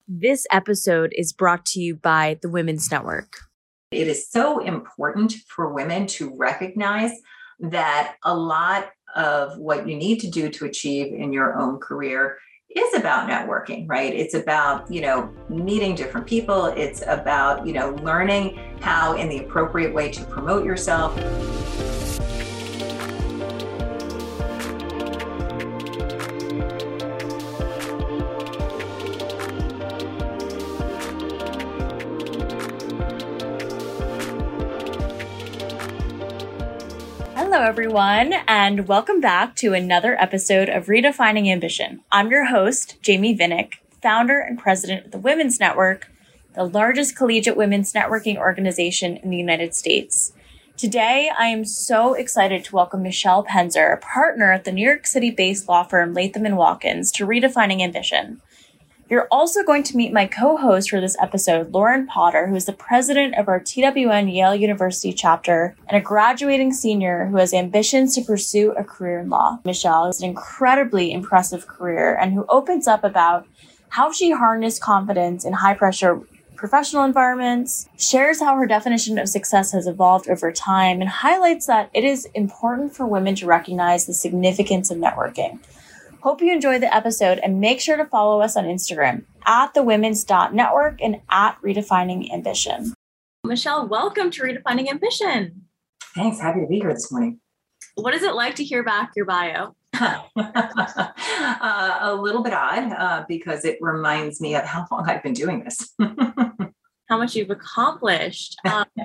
This episode is brought to you by the Women's Network. It is so important for women to recognize that a lot of what you need to do to achieve in your own career is about networking, right? It's about, meeting different people. It's about, learning how in the appropriate way to promote yourself. Hello, everyone, and welcome back to another episode of Redefining Ambition. I'm your host, Jamie Vinnick, founder and president of the Women's Network, the largest collegiate women's networking organization in the United States. Today, I am so excited to welcome Michelle Penzer, a partner at the New York City-based law firm Latham & Watkins, to Redefining Ambition. You're also going to meet my co-host for this episode, Lauren Potter, who is the president of our TWN Yale University chapter and a graduating senior who has ambitions to pursue a career in law. Michelle has an incredibly impressive career and who opens up about how she harnessed confidence in high-pressure professional environments, shares how her definition of success has evolved over time, and highlights that it is important for women to recognize the significance of networking. Hope you enjoyed the episode and make sure to follow us on Instagram at thewomens.network and at Redefining Ambition. Michelle, welcome to Redefining Ambition. Thanks. Happy to be here this morning. What is it like to hear back your bio? A little bit odd because it reminds me of how long I've been doing this. How much you've accomplished.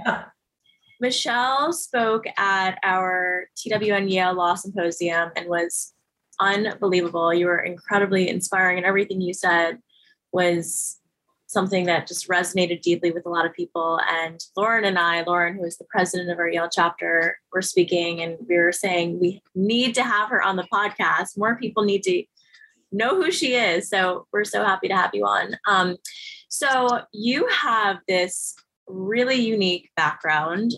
Michelle spoke at our TWN Yale Law Symposium and was unbelievable. You were incredibly inspiring, and everything you said was something that just resonated deeply with a lot of people. And Lauren, who is the president of our Yale chapter, were speaking, and we were saying we need to have her on the podcast. More people need to know who she is. So we're so happy to have you on. So you have this really unique background.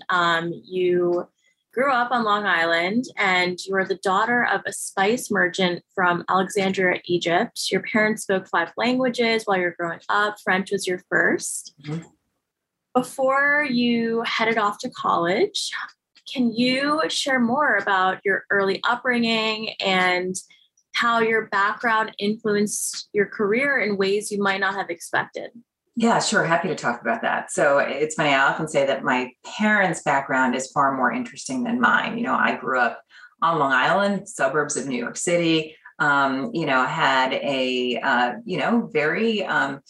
You grew up on Long Island, and you are the daughter of a spice merchant from Alexandria, Egypt. Your parents spoke 5 languages while you were growing up. French was your first. Mm-hmm. Before you headed off to college, can you share more about your early upbringing and how your background influenced your career in ways you might not have expected? Yeah, sure. Happy to talk about that. So it's funny. I often say that my parents' background is far more interesting than mine. I grew up on Long Island, suburbs of New York City, had a, very,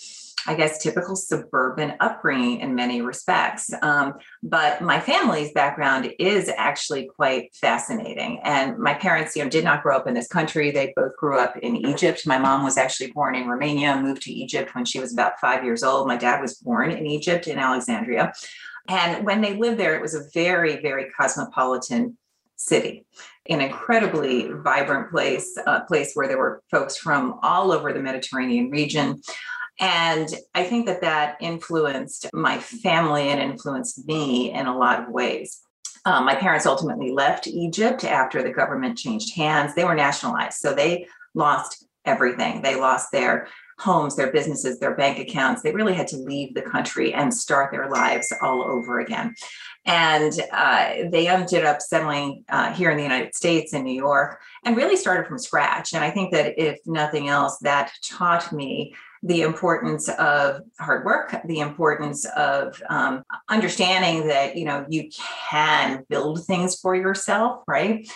typical suburban upbringing in many respects. But my family's background is actually quite fascinating. And my parents, did not grow up in this country. They both grew up in Egypt. My mom was actually born in Romania, moved to Egypt when she was about 5 years old. My dad was born in Egypt, in Alexandria. And when they lived there, it was a very, very cosmopolitan city, an incredibly vibrant place, a place where there were folks from all over the Mediterranean region. And I think that influenced my family and influenced me in a lot of ways. My parents ultimately left Egypt after the government changed hands. They were nationalized, so they lost everything. They lost their homes, their businesses, their bank accounts. They really had to leave the country and start their lives all over again. And they ended up settling here in the United States, in New York, and really started from scratch. And I think that if nothing else, that taught me the importance of hard work, the importance of understanding that, you can build things for yourself, right?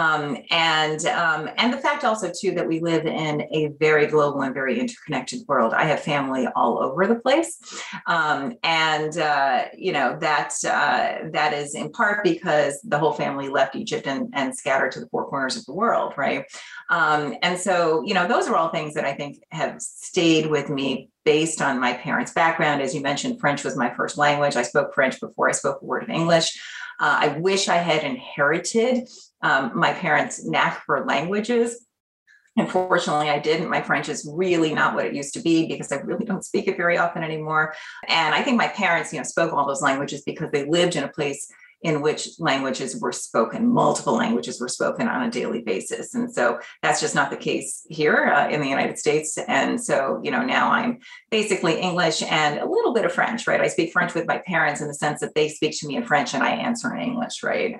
And the fact also, too, that we live in a very global and very interconnected world. I have family all over the place. That is in part because the whole family left Egypt and scattered to the 4 corners of the world, right? And so, those are all things that I think have stayed with me based on my parents' background. As you mentioned, French was my first language. I spoke French before I spoke a word of English. I wish I had inherited my parents' knack for languages. Unfortunately, I didn't. My French is really not what it used to be because I really don't speak it very often anymore. And I think my parents, spoke all those languages because they lived in a place in which languages were spoken. Multiple languages were spoken on a daily basis. And so that's just not the case here in the United States. And so, now I'm basically English and a little bit of French, right? I speak French with my parents in the sense that they speak to me in French and I answer in English, right?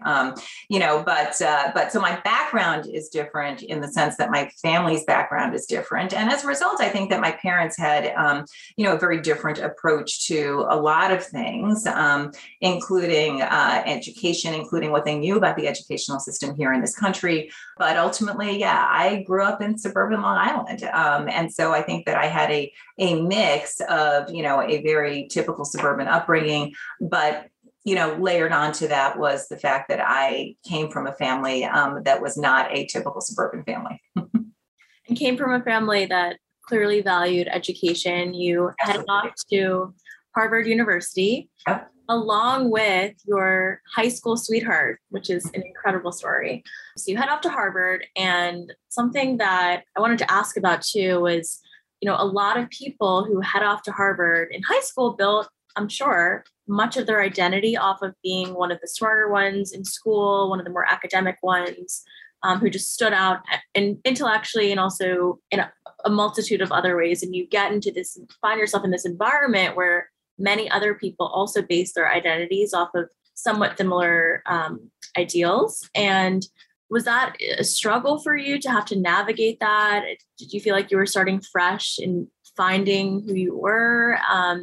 But so my background is different in the sense that my family's background is different. And as a result, I think that my parents had, a very different approach to a lot of things, including education, including what they knew about the educational system here in this country. But ultimately, I grew up in suburban Long Island. And so I think that I had a mix of, a very typical suburban upbringing, but layered onto that was the fact that I came from a family that was not a typical suburban family. And came from a family that clearly valued education. You headed off to Harvard University, yep, along with your high school sweetheart, which is an incredible story. So you head off to Harvard, and something that I wanted to ask about too was, a lot of people who head off to Harvard in high school built, I'm sure, much of their identity off of being one of the smarter ones in school, one of the more academic ones, who just stood out intellectually and also in a multitude of other ways. And you find yourself in this environment where many other people also base their identities off of somewhat similar ideals. And was that a struggle for you to have to navigate that? Did you feel like you were starting fresh in finding who you were?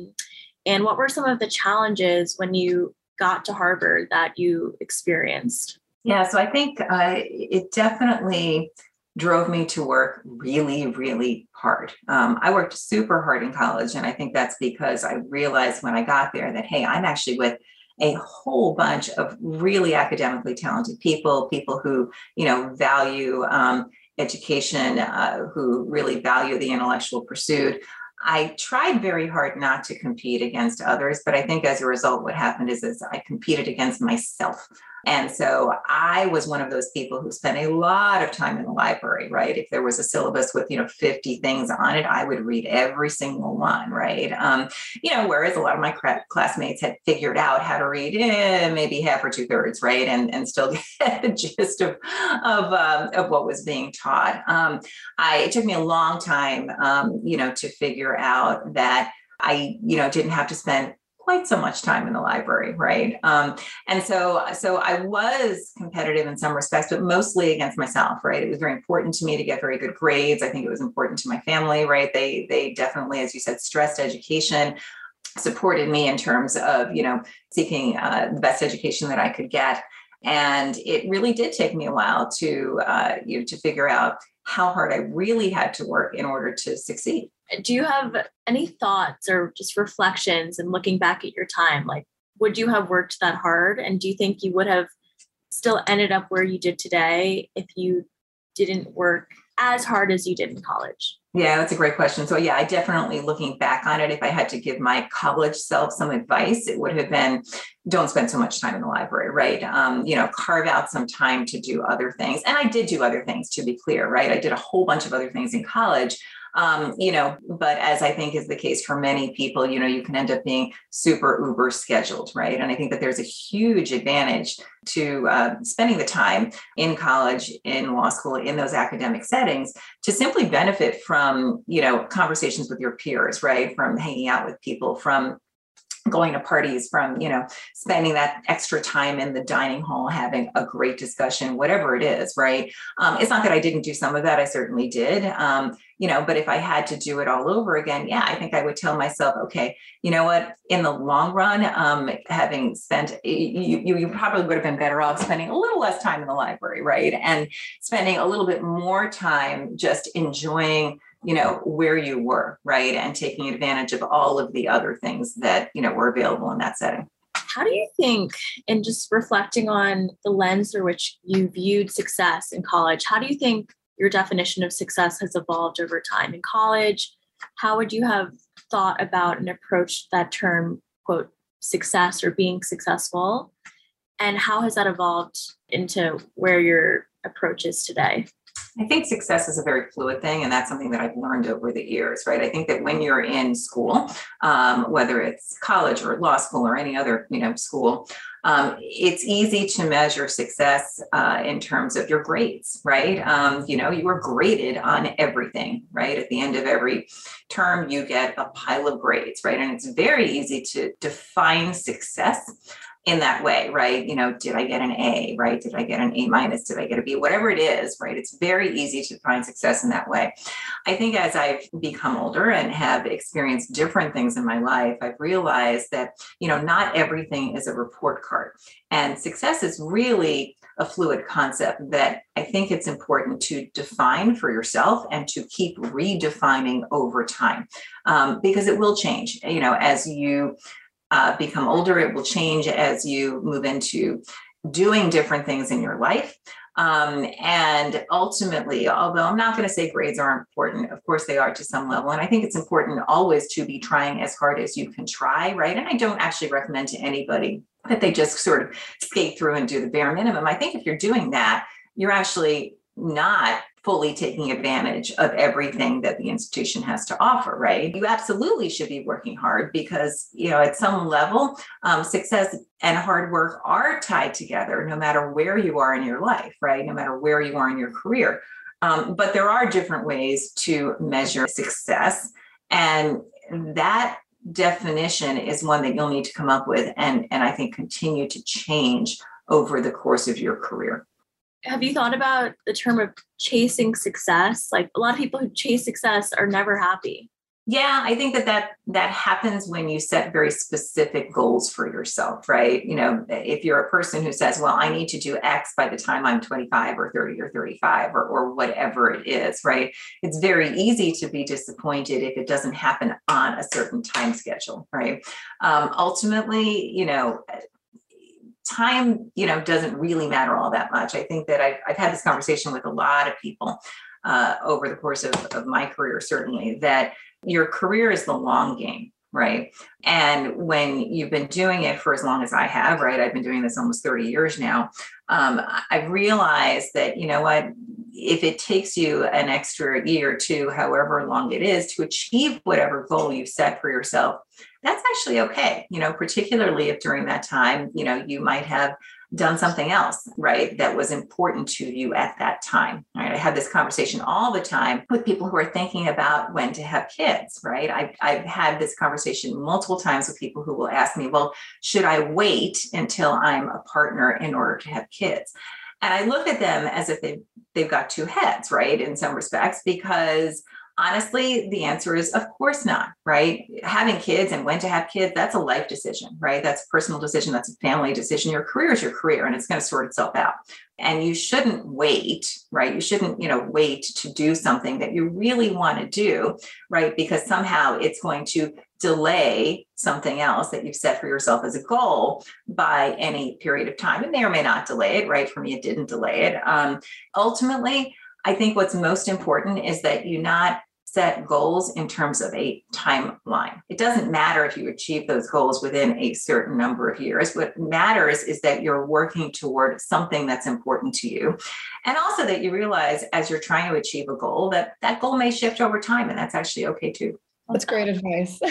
And what were some of the challenges when you got to Harvard that you experienced? Yeah, so I think it definitely drove me to work really, really hard. I worked super hard in college, and I think that's because I realized when I got there that, hey, I'm actually with a whole bunch of really academically talented people who, value education, who really value the intellectual pursuit. I tried very hard not to compete against others, but I think as a result, what happened is I competed against myself. And so I was one of those people who spent a lot of time in the library, right? If there was a syllabus with, 50 things on it, I would read every single one, right? Whereas a lot of my classmates had figured out how to read maybe half or 2/3, right? And still get the gist of what was being taught. It took me a long time, to figure out that I, didn't have to spend quite so much time in the library, right? And so I was competitive in some respects, but mostly against myself, right? It was very important to me to get very good grades. I think it was important to my family, right? They definitely, as you said, stressed education, supported me in terms of, seeking the best education that I could get. And it really did take me a while to figure out how hard I really had to work in order to succeed. Do you have any thoughts or just reflections and looking back at your time? Like, would you have worked that hard? And do you think you would have still ended up where you did today if you didn't work as hard as you did in college? Yeah, that's a great question. So I definitely, looking back on it, if I had to give my college self some advice, it would have been, don't spend so much time in the library, right? Carve out some time to do other things. And I did do other things, to be clear, right? I did a whole bunch of other things in college. But as I think is the case for many people, you can end up being super uber scheduled, right? And I think that there's a huge advantage to spending the time in college, in law school, in those academic settings to simply benefit from, conversations with your peers, right? From hanging out with people, from going to parties, from, spending that extra time in the dining hall, having a great discussion, whatever it is, right? It's not that I didn't do some of that. I certainly did. But if I had to do it all over again, I think I would tell myself, okay, you know what, in the long run, having spent, you probably would have been better off spending a little less time in the library, right? And spending a little bit more time just enjoying where you were, right? And taking advantage of all of the other things that, were available in that setting. How do you think, and just reflecting on the lens through which you viewed success in college, how do you think your definition of success has evolved over time? In college, how would you have thought about and approached that term, quote, success or being successful? And how has that evolved into where your approach is today? I think success is a very fluid thing, and that's something that I've learned over the years, right? I think that when you're in school, whether it's college or law school or any other, school, it's easy to measure success in terms of your grades, right? You were graded on everything, right? At the end of every term, you get a pile of grades, right? And it's very easy to define success in that way, right? Did I get an A, right? Did I get an A minus? Did I get a B? Whatever it is, right? It's very easy to find success in that way. I think as I've become older and have experienced different things in my life, I've realized that, not everything is a report card. And success is really a fluid concept that I think it's important to define for yourself and to keep redefining over time, because it will change, as you become older. It will change as you move into doing different things in your life. And ultimately, although I'm not going to say grades aren't important, of course they are to some level. And I think it's important always to be trying as hard as you can try, right? And I don't actually recommend to anybody that they just sort of skate through and do the bare minimum. I think if you're doing that, you're actually not fully taking advantage of everything that the institution has to offer, right? You absolutely should be working hard because, at some level, success and hard work are tied together no matter where you are in your life, right? No matter where you are in your career. But there are different ways to measure success. And that definition is one that you'll need to come up with and I think continue to change over the course of your career. Have you thought about the term of chasing success? Like, a lot of people who chase success are never happy. Yeah, I think that happens when you set very specific goals for yourself, right? If you're a person who says, well, I need to do X by the time I'm 25 or 30 or 35 or whatever it is, right? It's very easy to be disappointed if it doesn't happen on a certain time schedule, right? Ultimately, time, doesn't really matter all that much. I think that I've had this conversation with a lot of people over the course of my career, certainly, that your career is the long game, right? And when you've been doing it for as long as I have, right? I've been doing this almost 30 years now. I've realized that, if it takes you an extra year or two, however long it is, to achieve whatever goal you've set for yourself, that's actually okay, particularly if during that time, you might have done something else, right, that was important to you at that time, right? I have this conversation all the time with people who are thinking about when to have kids, right? I've had this conversation multiple times with people who will ask me, well, should I wait until I'm a partner in order to have kids? And I look at them as if they've got two heads, right, in some respects, because honestly, the answer is, of course not, right? Having kids and when to have kids, that's a life decision, right? That's a personal decision. That's a family decision. Your career is your career and it's going to sort itself out. And you shouldn't wait, right? You shouldn't, wait to do something that you really want to do, right? Because somehow it's going to delay something else that you've set for yourself as a goal by any period of time. It may or may not delay it, right? For me, it didn't delay it. Ultimately, I think what's most important is that you not set goals in terms of a timeline. It doesn't matter if you achieve those goals within a certain number of years. What matters is that you're working toward something that's important to you. And also that you realize as you're trying to achieve a goal, that goal may shift over time, and that's actually okay too. That's great advice.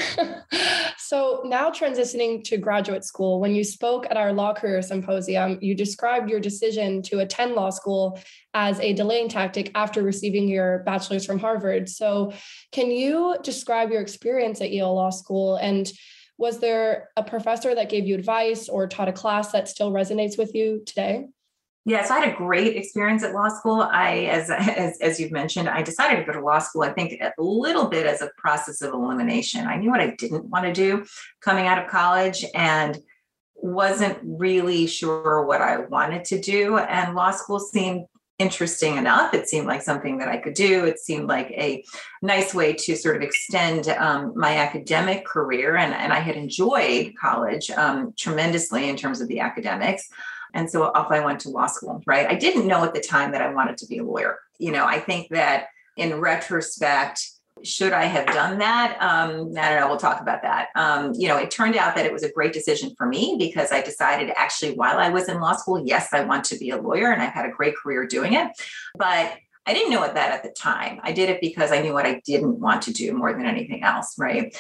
So now transitioning to graduate school, when you spoke at our law career symposium, you described your decision to attend law school as a delaying tactic after receiving your bachelor's from Harvard. So can you describe your experience at Yale Law School? And was there a professor that gave you advice or taught a class that still resonates with you today? Yeah, so I had a great experience at law school. As you've mentioned, I decided to go to law school, I think a little bit as a process of elimination. I knew what I didn't want to do coming out of college and wasn't really sure what I wanted to do. And law school seemed interesting enough. It seemed like something that I could do. It seemed like a nice way to sort of extend my academic career. And I had enjoyed college tremendously in terms of the academics. And so off I went to law school, right? I didn't know at the time that I wanted to be a lawyer. I think that in retrospect, should I have done that? I don't know. We'll talk about that. It turned out that it was a great decision for me because I decided actually while I was in law school, yes, I want to be a lawyer and I've had a great career doing it. But I didn't know it that at the time. I did it because I knew what I didn't want to do more than anything else, right?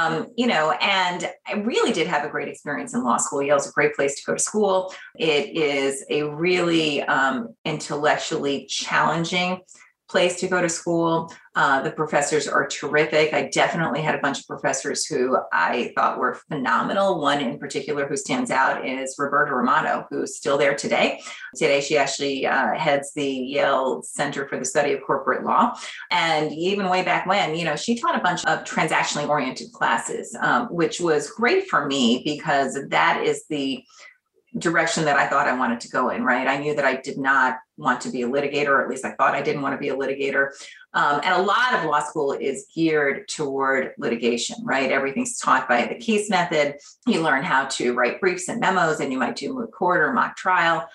And I really did have a great experience in law school. Yale's a great place to go to school. It is a really intellectually challenging place to go to school. The professors are terrific. I definitely had a bunch of professors who I thought were phenomenal. One in particular who stands out is Roberta Romano, who's still there today. Today, she actually heads the Yale Center for the Study of Corporate Law. And even way back when, she taught a bunch of transactionally oriented classes, which was great for me because that is the direction that I thought I wanted to go in, right? I knew that I did not want to be a litigator, or at least I thought I didn't want to be a litigator. And a lot of law school is geared toward litigation, right? Everything's taught by the case method. You learn how to write briefs and memos, and you might do moot court or mock trial.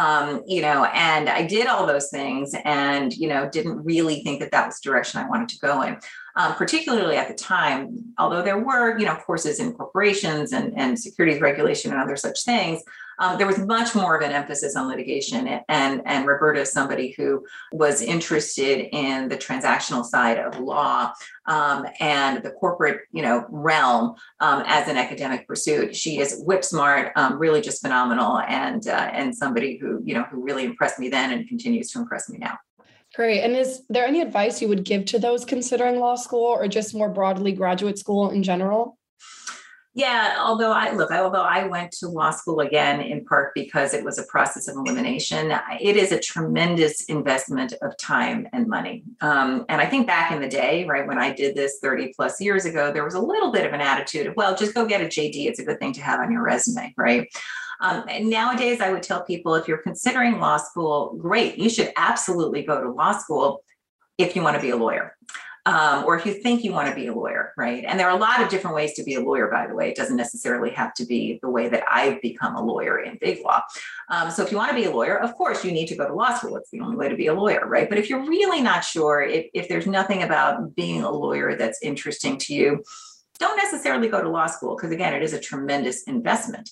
And I did all those things and, didn't really think that that was the direction I wanted to go in. Particularly at the time, although there were, courses in corporations and securities regulation and other such things, there was much more of an emphasis on litigation. And Roberta is somebody who was interested in the transactional side of law and the corporate, realm as an academic pursuit. She is whip smart, really just phenomenal, and somebody who really impressed me then and continues to impress me now. Great. And is there any advice you would give to those considering law school or just more broadly graduate school in general? Yeah, although I went to law school again, in part because it was a process of elimination, it is a tremendous investment of time and money. And I think back in the day, right, when I did this 30 plus years ago, there was a little bit of an attitude of, well, just go get a JD. It's a good thing to have on your resume, right? And nowadays, I would tell people, if you're considering law school, great, you should absolutely go to law school if you want to be a lawyer. Or if you think you want to be a lawyer, right? And there are a lot of different ways to be a lawyer, by the way. It doesn't necessarily have to be the way that I've become a lawyer in big law. So if you want to be a lawyer, of course, you need to go to law school. It's the only way to be a lawyer, right? But if you're really not sure, if there's nothing about being a lawyer that's interesting to you, don't necessarily go to law school, because again, it is a tremendous investment.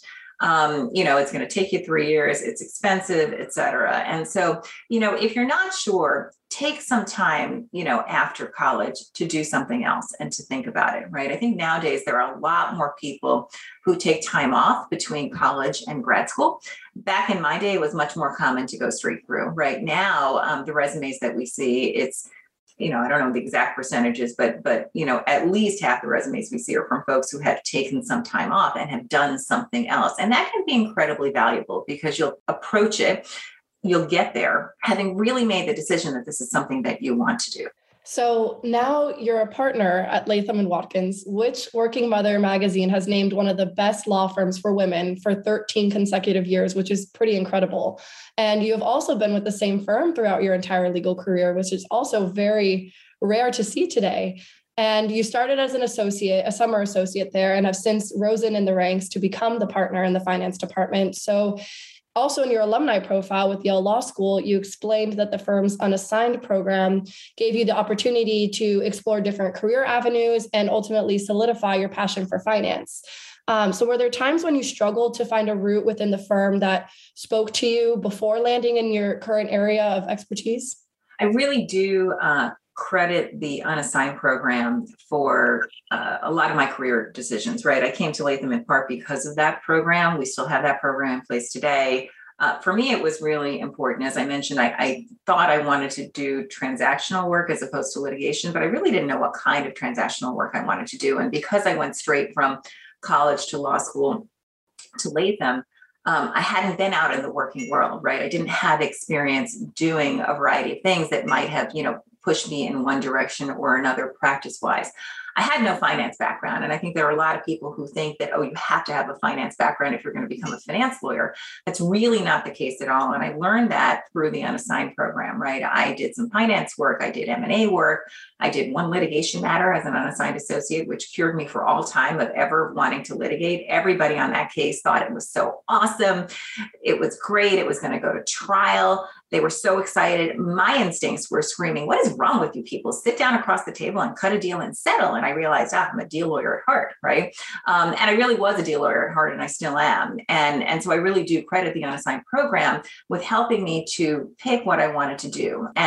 It's going to take you 3 years, it's expensive, et cetera. And so, if you're not sure, take some time, after college to do something else and to think about it, right? I think nowadays there are a lot more people who take time off between college and grad school. Back in my day, it was much more common to go straight through. Right now, the resumes that we see, it's, I don't know the exact percentages, but at least half the resumes we see are from folks who have taken some time off and have done something else. And that can be incredibly valuable because you'll approach it, you'll get there having really made the decision that this is something that you want to do. So now you're a partner at Latham & Watkins, which Working Mother magazine has named one of the best law firms for women for 13 consecutive years, which is pretty incredible. And you have also been with the same firm throughout your entire legal career, which is also very rare to see today. And you started as an associate, a summer associate there, and have since risen in the ranks to become the partner in the finance department. So also in your alumni profile with Yale Law School, you explained that the firm's unassigned program gave you the opportunity to explore different career avenues and ultimately solidify your passion for finance. So were there times when you struggled to find a route within the firm that spoke to you before landing in your current area of expertise? I really do credit the unassigned program for a lot of my career decisions, right? I came to Latham in part because of that program. We still have that program in place today. For me, it was really important. As I mentioned, I thought I wanted to do transactional work as opposed to litigation, but I really didn't know what kind of transactional work I wanted to do. And because I went straight from college to law school to Latham, I hadn't been out in the working world, right? I didn't have experience doing a variety of things that might have, pushed me in one direction or another practice-wise. I had no finance background. And I think there are a lot of people who think that, you have to have a finance background if you're going to become a finance lawyer. That's really not the case at all. And I learned that through the unassigned program, right? I did some finance work. I did M&A work. I did one litigation matter as an unassigned associate, which cured me for all time of ever wanting to litigate. Everybody on that case thought it was so awesome. It was great. It was going to go to trial. They were so excited. My instincts were screaming, what is wrong with you people? Sit down across the table and cut a deal and settle. And I realized, I'm a deal lawyer at heart, right? And I really was a deal lawyer at heart, and I still am. And so I really do credit the unassigned program with helping me to pick what I wanted to do. And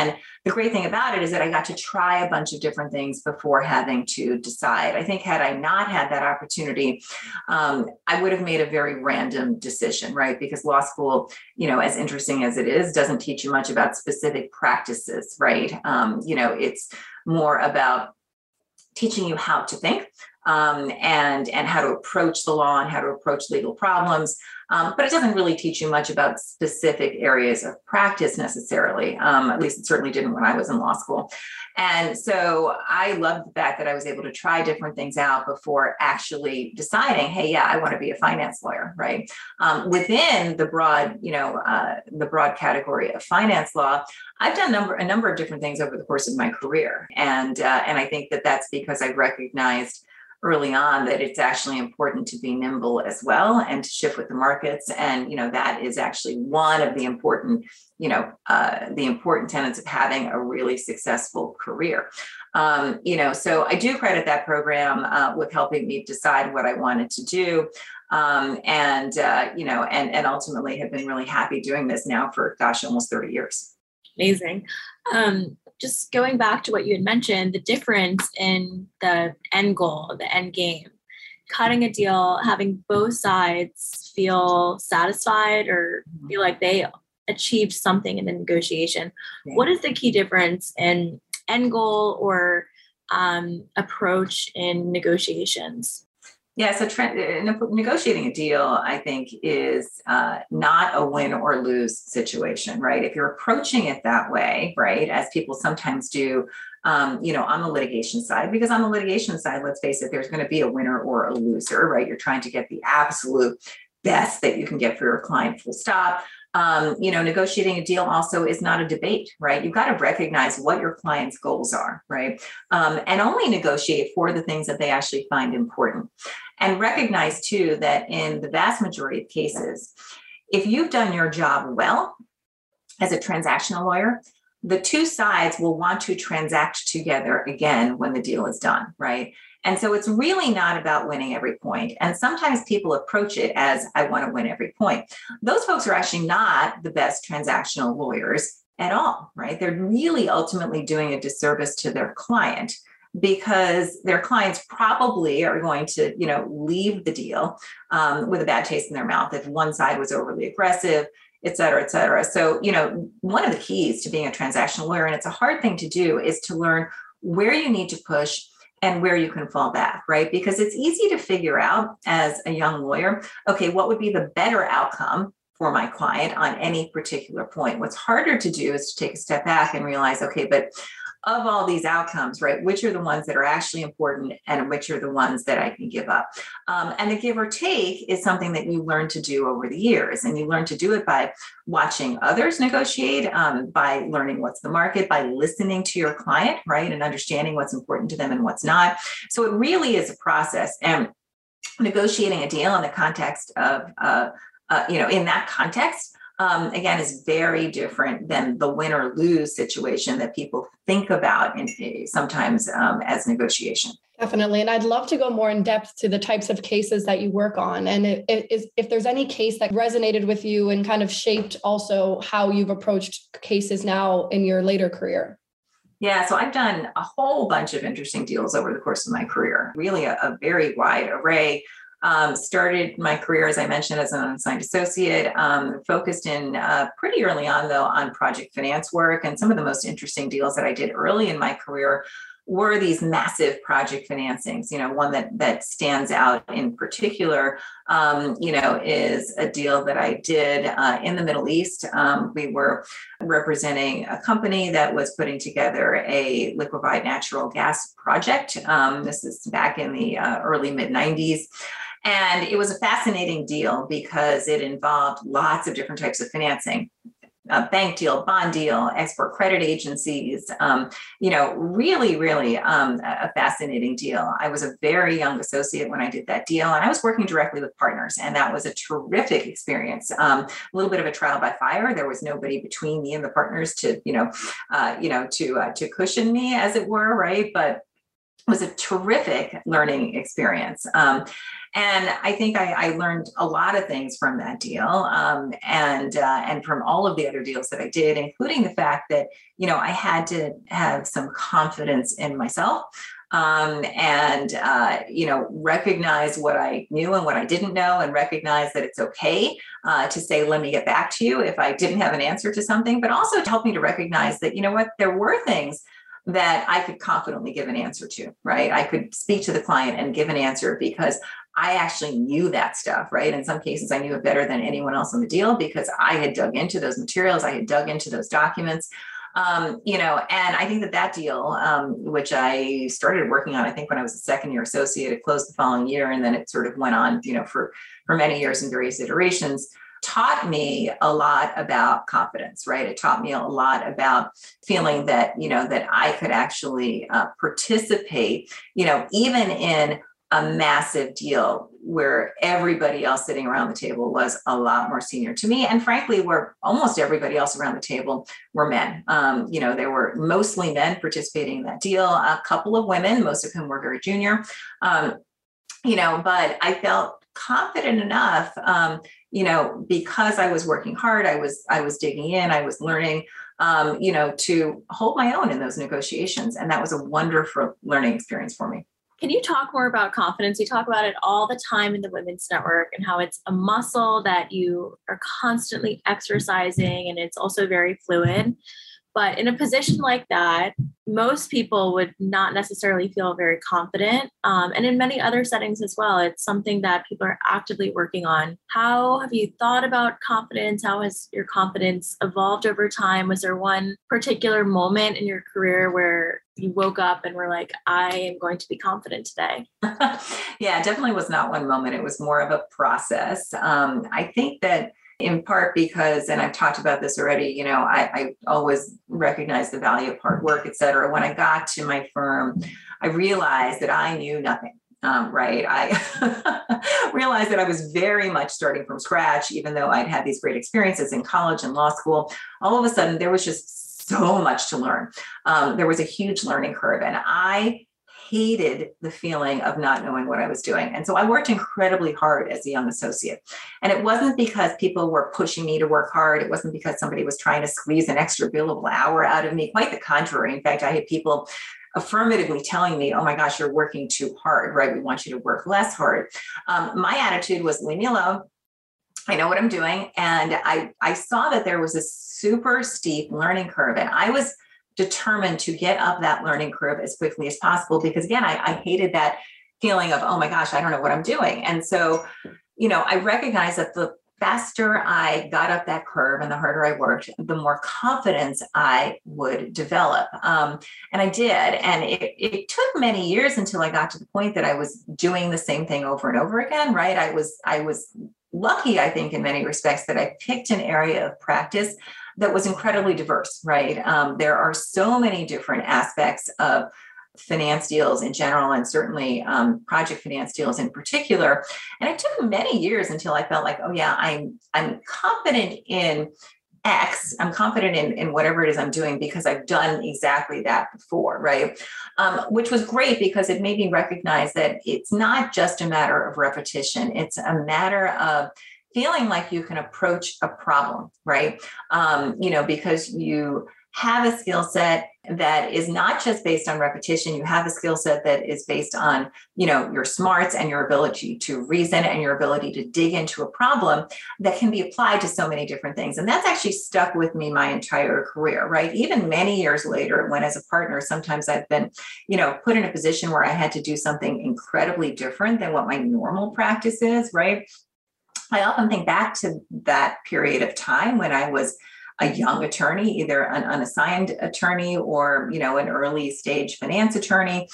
the great thing about it is that I got to try a bunch of different things before having to decide. I think had I not had that opportunity, I would have made a very random decision, right? Because law school, as interesting as it is, doesn't teach you much about specific practices, right? It's more about teaching you how to think, and how to approach the law and how to approach legal problems. But it doesn't really teach you much about specific areas of practice necessarily. At least it certainly didn't when I was in law school. And so I loved the fact that I was able to try different things out before actually deciding, hey, yeah, I want to be a finance lawyer, right? Within the broad category of finance law, I've done a number of different things over the course of my career. And I think that that's because I recognized early on that it's actually important to be nimble as well and to shift with the markets. And, that is actually one of the important tenets of having a really successful career. So I do credit that program with helping me decide what I wanted to do. And ultimately have been really happy doing this now for, almost 30 years. Amazing. Just going back to what you had mentioned, the difference in the end goal, the end game, cutting a deal, having both sides feel satisfied or feel like they achieved something in the negotiation. Yeah. What is the key difference in end goal or approach in negotiations? Yeah, so negotiating a deal, I think, is not a win or lose situation, right? If you're approaching it that way, right, as people sometimes do, on the litigation side, because on the litigation side, let's face it, there's going to be a winner or a loser, right? You're trying to get the absolute best that you can get for your client, full stop. Negotiating a deal also is not a debate, right? You've got to recognize what your client's goals are, right? And only negotiate for the things that they actually find important. And recognize too, that in the vast majority of cases, if you've done your job well as a transactional lawyer, the two sides will want to transact together again when the deal is done, right? And so it's really not about winning every point. And sometimes people approach it as, I want to win every point. Those folks are actually not the best transactional lawyers at all, right? They're really ultimately doing a disservice to their client, because their clients probably are going to, leave the deal with a bad taste in their mouth if one side was overly aggressive, et cetera, et cetera. So, one of the keys to being a transactional lawyer, and it's a hard thing to do, is to learn where you need to push and where you can fall back, right? Because it's easy to figure out as a young lawyer, okay, what would be the better outcome for my client on any particular point? What's harder to do is to take a step back and realize, okay, but of all these outcomes, right, which are the ones that are actually important and which are the ones that I can give up? And the give or take is something that you learn to do over the years. And you learn to do it by watching others negotiate, by learning what's the market, by listening to your client, right, and understanding what's important to them and what's not. So it really is a process. And negotiating a deal in the context of, in that context, again, is very different than the win or lose situation that people think about sometimes as negotiation. Definitely. And I'd love to go more in depth to the types of cases that you work on. And if there's any case that resonated with you and kind of shaped also how you've approached cases now in your later career. Yeah, so I've done a whole bunch of interesting deals over the course of my career, really a very wide array. Started my career, as I mentioned, as an unassigned associate, focused in pretty early on, though, on project finance work. And some of the most interesting deals that I did early in my career were these massive project financings. One that stands out in particular, is a deal that I did in the Middle East. We were representing a company that was putting together a liquefied natural gas project. This is back in the early mid-90s. And it was a fascinating deal because it involved lots of different types of financing. A bank deal, bond deal, export credit agencies, really a fascinating deal. I was a very young associate when I did that deal, and I was working directly with partners, and that was a terrific experience. A little bit of a trial by fire. There was nobody between me and the partners to cushion me, as it were, right? But was a terrific learning experience. And I think I learned a lot of things from that deal, and from all of the other deals that I did, including the fact that, I had to have some confidence in myself, recognize what I knew and what I didn't know, and recognize that it's okay to say, let me get back to you if I didn't have an answer to something, but also to help me to recognize that, there were things that I could confidently give an answer to, right? I could speak to the client and give an answer because I actually knew that stuff, right? In some cases, I knew it better than anyone else on the deal because I had dug into those materials, I had dug into those documents, and I think that deal, which I started working on, I think when I was a second year associate, it closed the following year, and then it sort of went on, for many years in various iterations, taught me a lot about confidence, right? It taught me a lot about feeling that, that I could actually participate, even in a massive deal where everybody else sitting around the table was a lot more senior to me. And frankly, where almost everybody else around the table were men. There were mostly men participating in that deal, a couple of women, most of whom were very junior, but I felt confident enough, because I was working hard, I was digging in, I was learning, to hold my own in those negotiations. And that was a wonderful learning experience for me. Can you talk more about confidence? You talk about it all the time in the Women's Network and how it's a muscle that you are constantly exercising, and it's also very fluid. But in a position like that, most people would not necessarily feel very confident. And in many other settings as well, it's something that people are actively working on. How have you thought about confidence? How has your confidence evolved over time? Was there one particular moment in your career where you woke up and were like, I am going to be confident today? Yeah, it definitely was not one moment. It was more of a process. I think that in part because, and I've talked about this already, I always recognize the value of hard work, et cetera. When I got to my firm, I realized that I knew nothing. Right. I realized that I was very much starting from scratch, even though I'd had these great experiences in college and law school. All of a sudden, there was just so much to learn. There was a huge learning curve, and I hated the feeling of not knowing what I was doing. And so I worked incredibly hard as a young associate. And it wasn't because people were pushing me to work hard. It wasn't because somebody was trying to squeeze an extra billable hour out of me. Quite the contrary. In fact, I had people affirmatively telling me, oh my gosh, you're working too hard, right? We want you to work less hard. My attitude was, leave me alone. I know what I'm doing. And I saw that there was a super steep learning curve. And I was determined to get up that learning curve as quickly as possible, because again, I hated that feeling of, oh my gosh, I don't know what I'm doing. And so, I recognized that the faster I got up that curve and the harder I worked, the more confidence I would develop. And I did. And it took many years until I got to the point that I was doing the same thing over and over again, right? I was lucky, I think, in many respects, that I picked an area of practice that was incredibly diverse, right? There are so many different aspects of finance deals in general, and certainly project finance deals in particular. And it took many years until I felt like, oh yeah, I'm confident in X. I'm confident in whatever it is I'm doing because I've done exactly that before, right? Which was great because it made me recognize that it's not just a matter of repetition. It's a matter of feeling like you can approach a problem, right? Because you have a skill set that is not just based on repetition. You have a skill set that is based on, your smarts and your ability to reason and your ability to dig into a problem that can be applied to so many different things. And that's actually stuck with me my entire career, right? Even many years later, when as a partner, sometimes I've been, put in a position where I had to do something incredibly different than what my normal practice is, right? I often think back to that period of time when I was a young attorney, either an unassigned attorney or, an early stage finance attorney,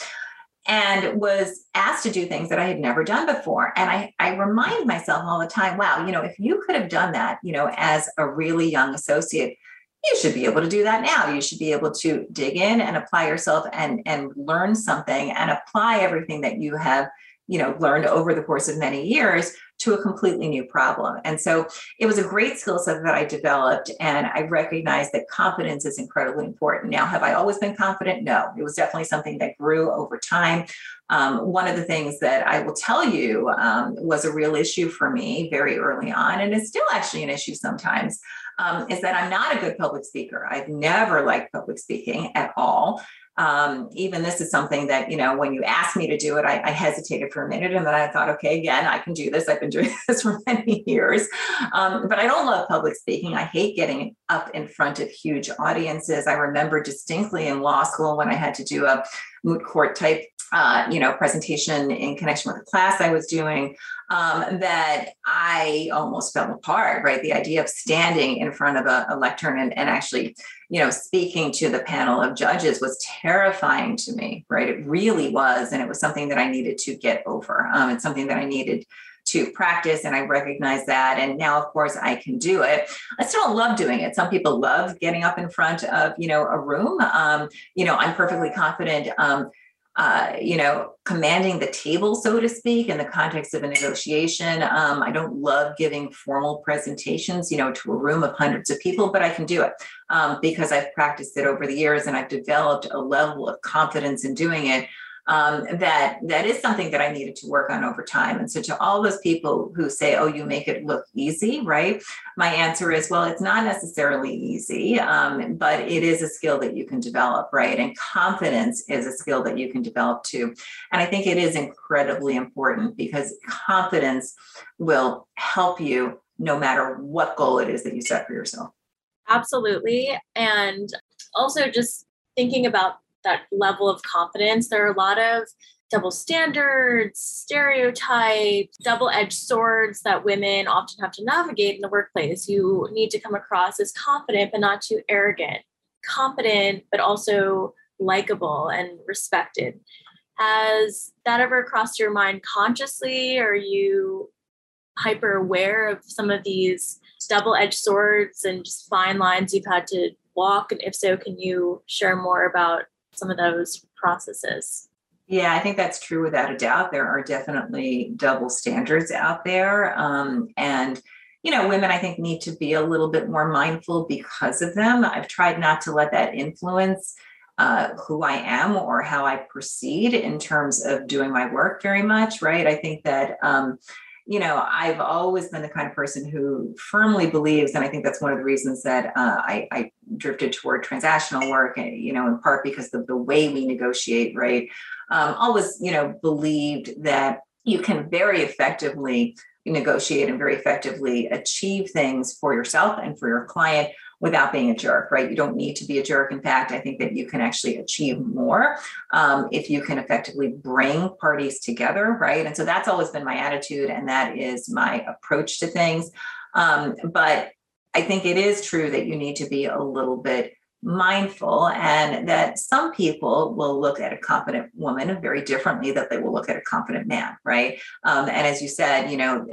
and was asked to do things that I had never done before. And I remind myself all the time, wow, if you could have done that, as a really young associate, you should be able to do that now. You should be able to dig in and apply yourself and learn something and apply everything that you have learned over the course of many years to a completely new problem. And so it was a great skill set that I developed. And I recognized that confidence is incredibly important. Now, have I always been confident? No, it was definitely something that grew over time. One of the things that I will tell you was a real issue for me very early on, and it's still actually an issue sometimes, is that I'm not a good public speaker. I've never liked public speaking at all. Even this is something that, when you asked me to do it, I hesitated for a minute, and then I thought, okay, again, I can do this. I've been doing this for many years. But I don't love public speaking. I hate getting up in front of huge audiences. I remember distinctly in law school when I had to do a moot court type presentation in connection with a class I was doing, that I almost fell apart, right? The idea of standing in front of a lectern and actually, speaking to the panel of judges was terrifying to me, right? It really was. And it was something that I needed to get over. It's something that I needed to practice, and I recognize that. And now, of course, I can do it. I still don't love doing it. Some people love getting up in front of, a room. I'm perfectly confident, commanding the table, so to speak, in the context of a negotiation. I don't love giving formal presentations, to a room of hundreds of people, but I can do it because I've practiced it over the years, and I've developed a level of confidence in doing it. That is something that I needed to work on over time. And so to all those people who say, oh, you make it look easy, right? My answer is, well, it's not necessarily easy, but it is a skill that you can develop, right? And confidence is a skill that you can develop too. And I think it is incredibly important because confidence will help you no matter what goal it is that you set for yourself. Absolutely. And also just thinking about that level of confidence, there are a lot of double standards, stereotypes, double-edged swords that women often have to navigate in the workplace. You need to come across as confident, but not too arrogant, competent, but also likable and respected. Has that ever crossed your mind consciously? Are you hyper aware of some of these double-edged swords and just fine lines you've had to walk? And if so, can you share more about some of those processes? Yeah, I think that's true without a doubt. There are definitely double standards out there. And women, I think, need to be a little bit more mindful because of them. I've tried not to let that influence who I am or how I proceed in terms of doing my work very much, right? I think that I've always been the kind of person who firmly believes, and I think that's one of the reasons that I drifted toward transactional work, in part because of the way we negotiate, right? Always, believed that you can very effectively negotiate and very effectively achieve things for yourself and for your client without being a jerk, right? You don't need to be a jerk. In fact, I think that you can actually achieve more if you can effectively bring parties together, right? And so that's always been my attitude, and that is my approach to things. But I think it is true that you need to be a little bit mindful, and that some people will look at a confident woman very differently that they will look at a confident man, right? And as you said,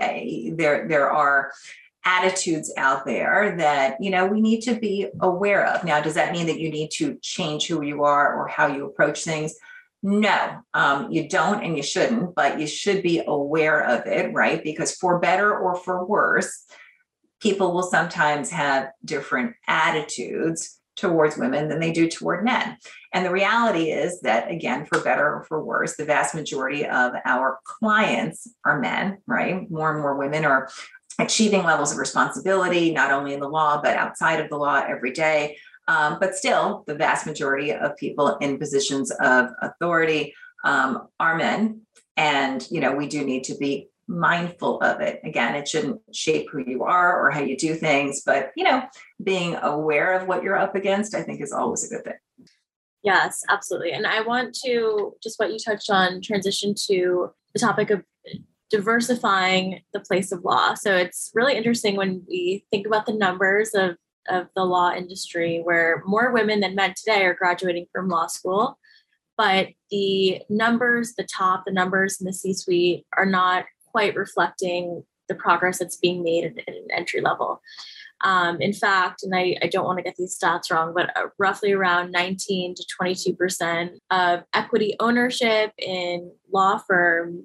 there are attitudes out there that, we need to be aware of. Now, does that mean that you need to change who you are or how you approach things? No, you don't, and you shouldn't, but you should be aware of it, right? Because for better or for worse, people will sometimes have different attitudes towards women than they do toward men. And the reality is that, again, for better or for worse, the vast majority of our clients are men, right? More and more women are achieving levels of responsibility, not only in the law, but outside of the law every day. But still, the vast majority of people in positions of authority are men. And, we do need to be mindful of it. Again, it shouldn't shape who you are or how you do things, but, being aware of what you're up against, I think, is always a good thing. Yes, absolutely. And I want to, just what you touched on, transition to the topic of diversifying the place of law. So it's really interesting when we think about the numbers of the law industry, where more women than men today are graduating from law school, but the numbers, the numbers in the C-suite are not quite reflecting the progress that's being made at an entry level. In fact, and I don't want to get these stats wrong, but roughly around 19 to 22% of equity ownership in law firms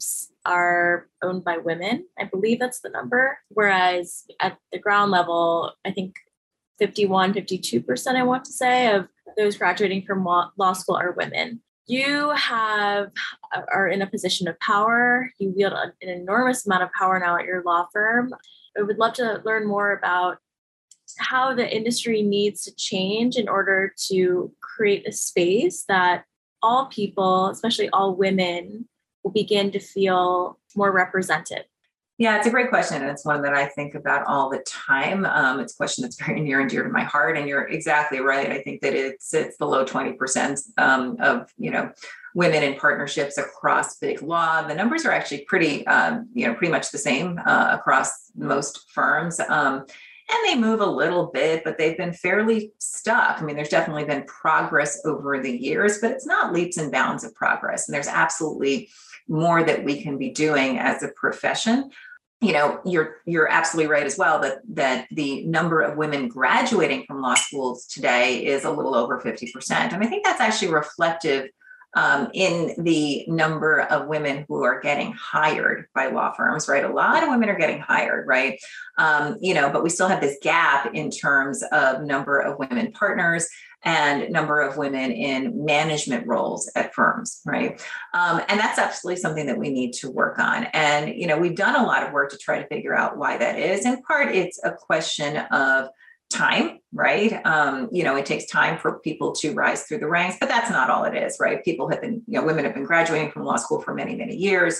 are owned by women. I believe that's the number. Whereas at the ground level, I think 52%, I want to say, of those graduating from law school are women. You are in a position of power. You wield an enormous amount of power now at your law firm. I would love to learn more about how the industry needs to change in order to create a space that all people, especially all women, will begin to feel more represented. Yeah, it's a great question. And it's one that I think about all the time. It's a question that's very near and dear to my heart. And you're exactly right. I think that it sits below 20% of, women in partnerships across big law. The numbers are actually pretty much the same across most firms. And they move a little bit, but they've been fairly stuck. I mean, there's definitely been progress over the years, but it's not leaps and bounds of progress. And there's absolutely more that we can be doing as a profession. You're absolutely right as well that the number of women graduating from law schools today is a little over 50%. And I think that's actually reflective in the number of women who are getting hired by law firms, right? A lot of women are getting hired, right? But we still have this gap in terms of number of women partners and number of women in management roles at firms, right? And that's absolutely something that we need to work on. And, we've done a lot of work to try to figure out why that is. In part, it's a question of time, right? It takes time for people to rise through the ranks, but that's not all it is, right? Women have been graduating from law school for many, many years.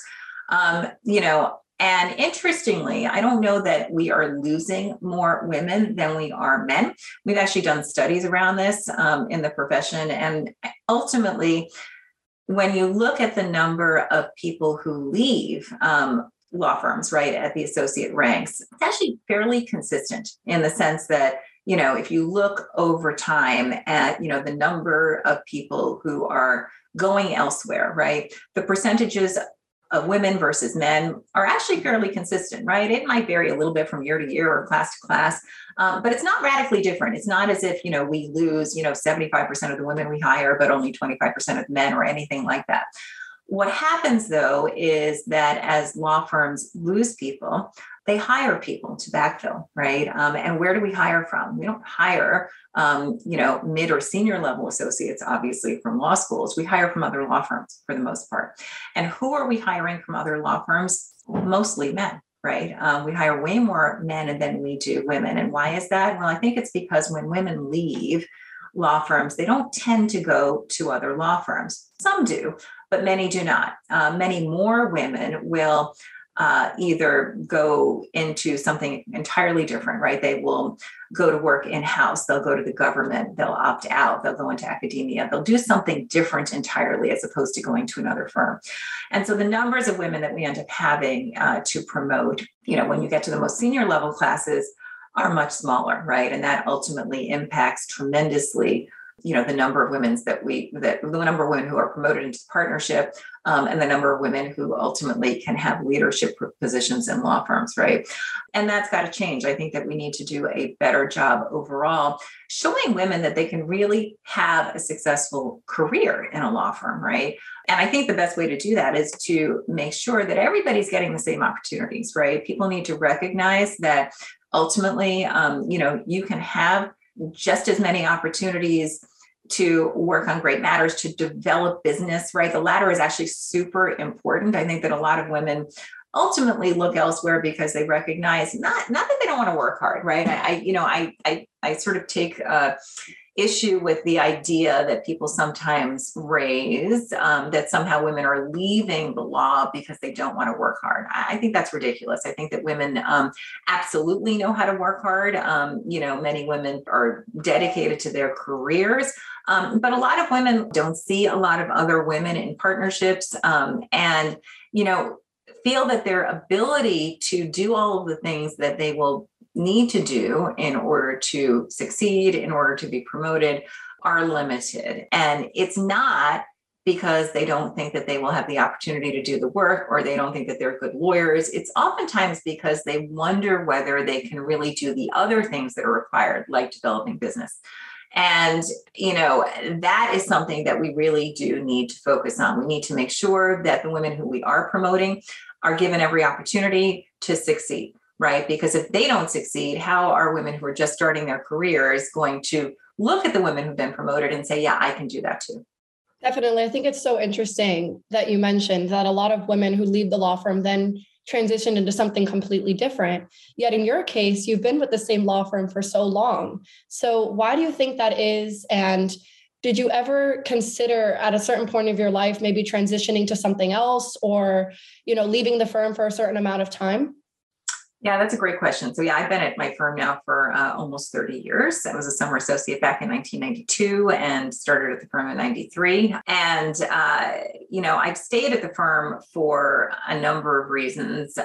And interestingly, I don't know that we are losing more women than we are men. We've actually done studies around this in the profession. And ultimately, when you look at the number of people who leave law firms, right, at the associate ranks, it's actually fairly consistent in the sense that, if you look over time at, the number of people who are going elsewhere, right, the percentages of women versus men are actually fairly consistent, right? It might vary a little bit from year to year or class to class, but it's not radically different. It's not as if, we lose, 75% of the women we hire, but only 25% of men or anything like that. What happens, though, is that as law firms lose people, they hire people to backfill, right? And where do we hire from? We don't hire, mid or senior level associates, obviously, from law schools. We hire from other law firms for the most part. And who are we hiring from other law firms? Mostly men, right? We hire way more men than we do women. And why is that? Well, I think it's because when women leave law firms, they don't tend to go to other law firms. Some do, but many do not. Many more women will either go into something entirely different, right? They will go to work in-house. They'll go to the government. They'll opt out. They'll go into academia. They'll do something different entirely as opposed to going to another firm. And so the numbers of women that we end up having to promote, when you get to the most senior level classes, are much smaller, right? And that ultimately impacts tremendously the number of women the number of women who are promoted into partnership, and the number of women who ultimately can have leadership positions in law firms, right? And that's got to change. I think that we need to do a better job overall showing women that they can really have a successful career in a law firm, right? And I think the best way to do that is to make sure that everybody's getting the same opportunities, right? People need to recognize that ultimately, you can have just as many opportunities to work on great matters, to develop business, right? The latter is actually super important. I think that a lot of women ultimately look elsewhere because they recognize not that they don't want to work hard, right? I sort of take issue with the idea that people sometimes raise that somehow women are leaving the law because they don't want to work hard. I think that's ridiculous. I think that women absolutely know how to work hard. Many women are dedicated to their careers, but a lot of women don't see a lot of other women in partnerships and feel that their ability to do all of the things that they will need to do in order to succeed, in order to be promoted, are limited. And it's not because they don't think that they will have the opportunity to do the work or they don't think that they're good lawyers. It's oftentimes because they wonder whether they can really do the other things that are required, like developing business. And, that is something that we really do need to focus on. We need to make sure that the women who we are promoting are given every opportunity to succeed, right? Because if they don't succeed, how are women who are just starting their careers going to look at the women who've been promoted and say, yeah, I can do that too? Definitely. I think it's so interesting that you mentioned that a lot of women who leave the law firm then transition into something completely different. Yet in your case, you've been with the same law firm for so long. So why do you think that is? And did you ever consider at a certain point of your life, maybe transitioning to something else or, leaving the firm for a certain amount of time? Yeah, that's a great question. So yeah, I've been at my firm now for almost 30 years. I was a summer associate back in 1992 and started at the firm in 93. And, I've stayed at the firm for a number of reasons.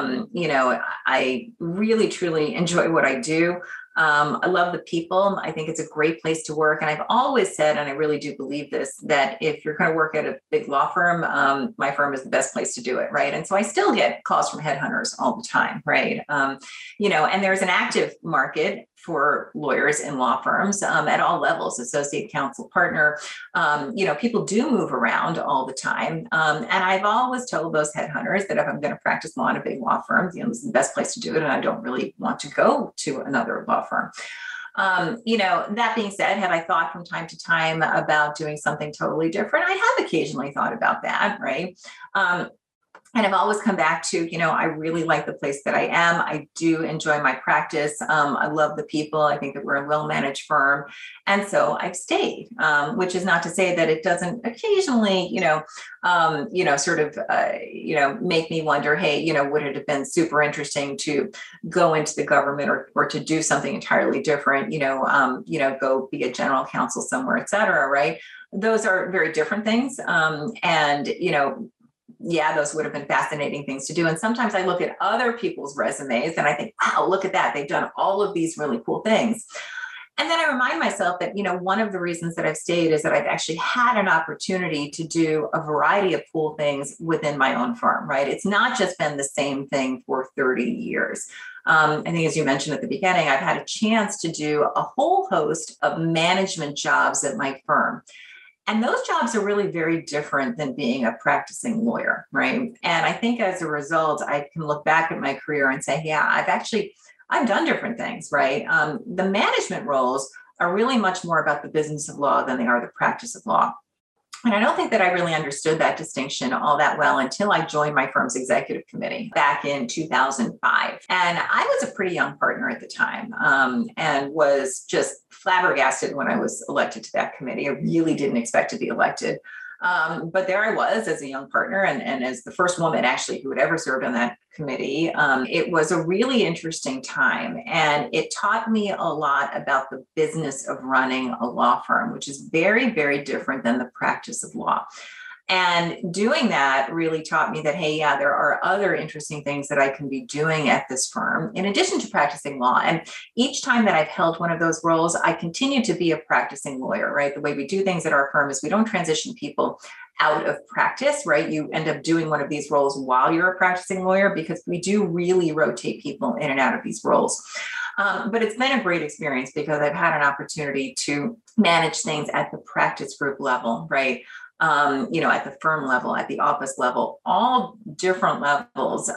I really, truly enjoy what I do. I love the people. I think it's a great place to work. And I've always said, and I really do believe this, that if you're going to work at a big law firm, my firm is the best place to do it. Right. And so I still get calls from headhunters all the time. Right. And there's an active market for lawyers in law firms at all levels, associate, counsel, partner. People do move around all the time. And I've always told those headhunters that if I'm going to practice law in a big law firm, this is the best place to do it. And I don't really want to go to another law firm. That being said, have I thought from time to time about doing something totally different? I have occasionally thought about that, right? And I've always come back to, I really like the place that I am. I do enjoy my practice. I love the people. I think that we're a well-managed firm. And so I've stayed, which is not to say that it doesn't occasionally, make me wonder, hey, would it have been super interesting to go into the government or to do something entirely different, go be a general counsel somewhere, et cetera, right? Those are very different things. Those would have been fascinating things to do. And sometimes I look at other people's resumes and I think, wow, look at that. They've done all of these really cool things. And then I remind myself that, one of the reasons that I've stayed is that I've actually had an opportunity to do a variety of cool things within my own firm, right? It's not just been the same thing for 30 years. I think, as you mentioned at the beginning, I've had a chance to do a whole host of management jobs at my firm. And those jobs are really very different than being a practicing lawyer, right? And I think as a result, I can look back at my career and say, yeah, I've done different things, right? The management roles are really much more about the business of law than they are the practice of law. And I don't think that I really understood that distinction all that well until I joined my firm's executive committee back in 2005. And I was a pretty young partner at the time and was just flabbergasted when I was elected to that committee. I really didn't expect to be elected. But there I was as a young partner and as the first woman actually who had ever served on that committee. It was a really interesting time and it taught me a lot about the business of running a law firm, which is very, very different than the practice of law. And doing that really taught me that, hey, yeah, there are other interesting things that I can be doing at this firm in addition to practicing law. And each time that I've held one of those roles, I continue to be a practicing lawyer, right? The way we do things at our firm is we don't transition people out of practice, right? You end up doing one of these roles while you're a practicing lawyer because we do really rotate people in and out of these roles. But it's been a great experience because I've had an opportunity to manage things at the practice group level, right? At the firm level, at the office level, all different levels,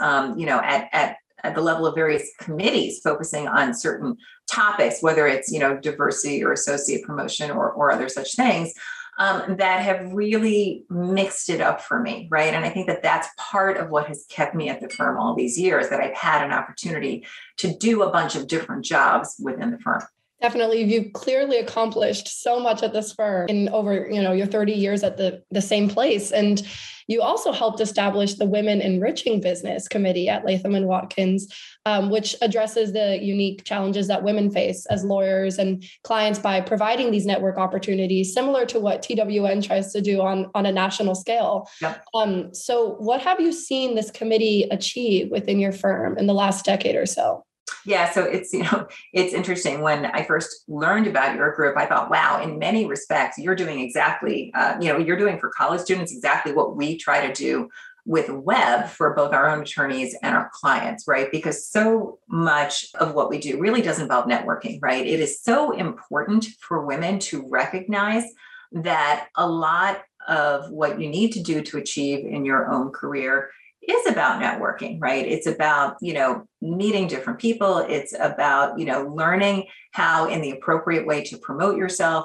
at the level of various committees focusing on certain topics, whether it's, diversity or associate promotion or other such things. That have really mixed it up for me, right? And I think that that's part of what has kept me at the firm all these years, that I've had an opportunity to do a bunch of different jobs within the firm. Definitely. You've clearly accomplished so much at this firm in over, your 30 years at the same place. And you also helped establish the Women Enriching Business Committee at Latham & Watkins, which addresses the unique challenges that women face as lawyers and clients by providing these network opportunities, similar to what TWN tries to do on a national scale. Yep. So what have you seen this committee achieve within your firm in the last decade or so? Yeah, so it's interesting. When I first learned about your group, I thought, wow, in many respects, you're doing exactly, you're doing for college students exactly what we try to do with Web for both our own attorneys and our clients, right? Because so much of what we do really does involve networking, right? It is so important for women to recognize that a lot of what you need to do to achieve in your own career is about networking, right? It's about, meeting different people. It's about, learning how in the appropriate way to promote yourself.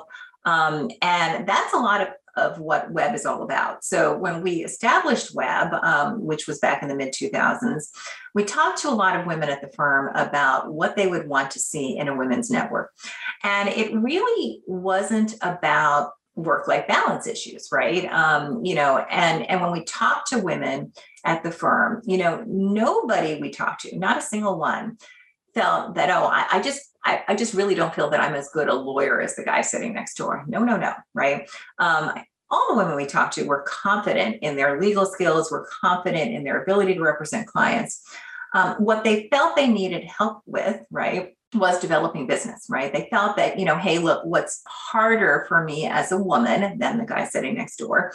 And that's a lot of what Web is all about. So when we established Web, which was back in the mid 2000s, we talked to a lot of women at the firm about what they would want to see in a women's network. And it really wasn't about work-life balance issues, right? And when we talked to women at the firm, nobody we talked to, not a single one, felt that, I just really don't feel that I'm as good a lawyer as the guy sitting next door. No, right? All the women we talked to were confident in their legal skills, were confident in their ability to represent clients. What they felt they needed help with, right, was developing business, right? They felt that, hey, look, what's harder for me as a woman than the guy sitting next door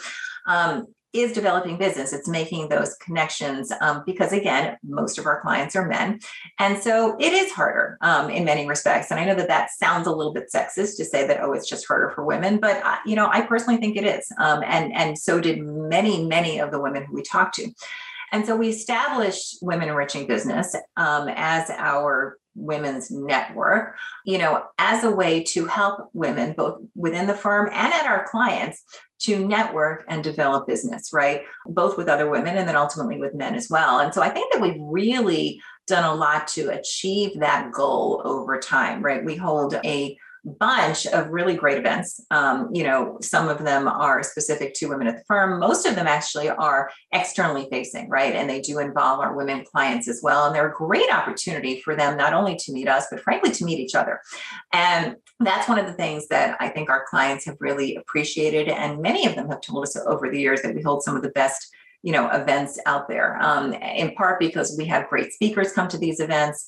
is developing business. It's making those connections because, again, most of our clients are men. And so it is harder in many respects. And I know that sounds a little bit sexist to say that, it's just harder for women. But, I personally think it is. And so did many, many of the women who we talked to. And so we established Women Enriching Business as our women's network, as a way to help women both within the firm and at our clients to network and develop business, right? Both with other women and then ultimately with men as well. And so I think that we've really done a lot to achieve that goal over time, right? We hold a bunch of really great events. Some of them are specific to women at the firm. Most of them actually are externally facing, right? And they do involve our women clients as well. And they're a great opportunity for them not only to meet us, but frankly, to meet each other. And that's one of the things that I think our clients have really appreciated. And many of them have told us over the years that we hold some of the best events out there, in part because we have great speakers come to these events,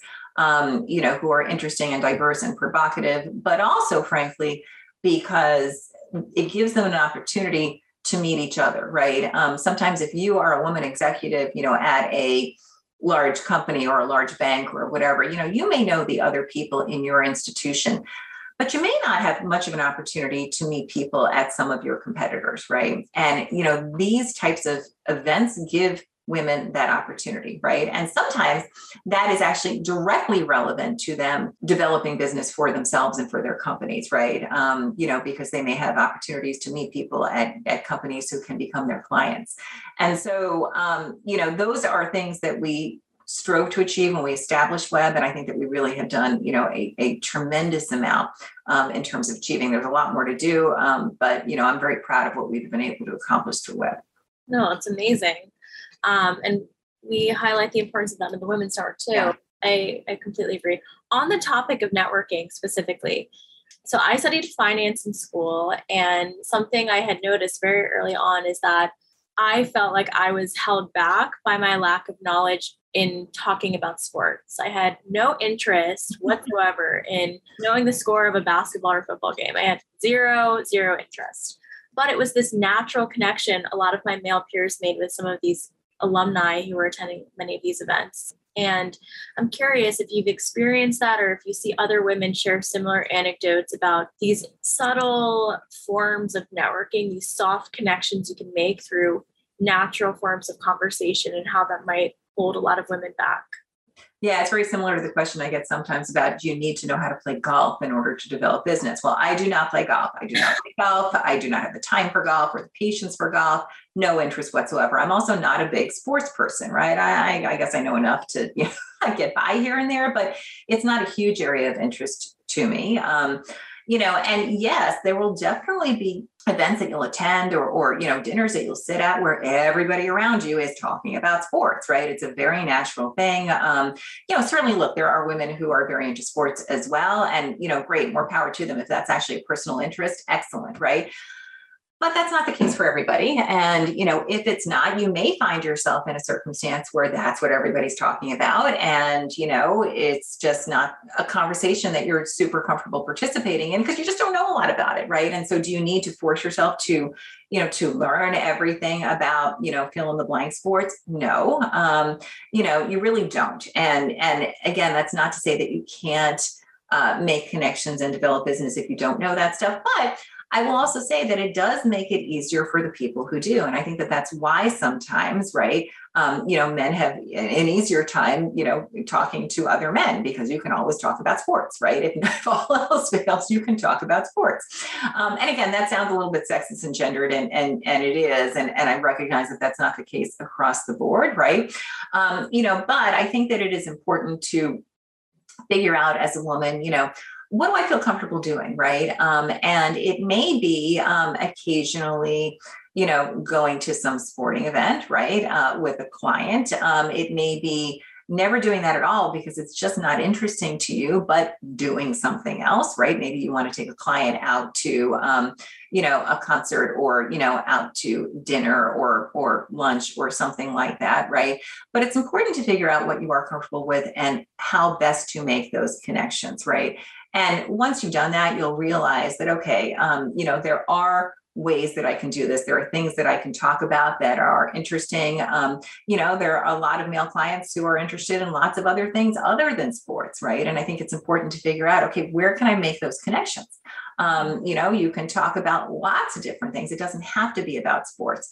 who are interesting and diverse and provocative, but also, frankly, because it gives them an opportunity to meet each other, right? Sometimes if you are a woman executive, at a large company or a large bank or whatever, you may know the other people in your institution, but you may not have much of an opportunity to meet people at some of your competitors, right? And, these types of events give women that opportunity, right? And sometimes that is actually directly relevant to them developing business for themselves and for their companies, right? Because they may have opportunities to meet people at companies who can become their clients. And so, those are things that we strove to achieve when we established Web. And I think that we really have done, a tremendous amount in terms of achieving. There's a lot more to do, but, I'm very proud of what we've been able to accomplish through Web. No, it's amazing. And we highlight the importance of that in the Women's Network too. Yeah. I completely agree. On the topic of networking specifically, so I studied finance in school, and something I had noticed very early on is that I felt like I was held back by my lack of knowledge in talking about sports. I had no interest whatsoever in knowing the score of a basketball or football game. I had zero interest. But it was this natural connection a lot of my male peers made with some of these alumni who were attending many of these events. And I'm curious if you've experienced that, or if you see other women share similar anecdotes about these subtle forms of networking, these soft connections you can make through natural forms of conversation, and how that might hold a lot of women back. Yeah, it's very similar to the question I get sometimes about, do you need to know how to play golf in order to develop business? Well, I do not play golf. I do not have the time for golf or the patience for golf. No interest whatsoever. I'm also not a big sports person, right? I guess I know enough to get by here and there, but it's not a huge area of interest to me. And yes, there will definitely be events that you'll attend or dinners that you'll sit at where everybody around you is talking about sports, right? It's a very natural thing. Certainly, look, there are women who are very into sports as well. And, great, more power to them. If that's actually a personal interest, excellent, right? But that's not the case for everybody. And, if it's not, you may find yourself in a circumstance where that's what everybody's talking about. And, it's just not a conversation that you're super comfortable participating in because you just don't know a lot about it. Right. And so do you need to force yourself to learn everything about, fill in the blank sports? No, you really don't. And again, that's not to say that you can't make connections and develop business if you don't know that stuff. But I will also say that it does make it easier for the people who do. And I think that that's why sometimes, right, men have an easier time, talking to other men, because you can always talk about sports, right? If all else fails, you can talk about sports. And again, that sounds a little bit sexist and gendered, and it is. And I recognize that that's not the case across the board, right? But I think that it is important to figure out as a woman, what do I feel comfortable doing, right? And it may be occasionally, going to some sporting event, right, with a client. It may be never doing that at all because it's just not interesting to you, but doing something else, right? Maybe you want to take a client out to, a concert, or, out to dinner or lunch or something like that, right? But it's important to figure out what you are comfortable with and how best to make those connections, right? And once you've done that, you'll realize that, okay, there are ways that I can do this. There are things that I can talk about that are interesting. There are a lot of male clients who are interested in lots of other things other than sports, right? And I think it's important to figure out, okay, where can I make those connections? You can talk about lots of different things. It doesn't have to be about sports.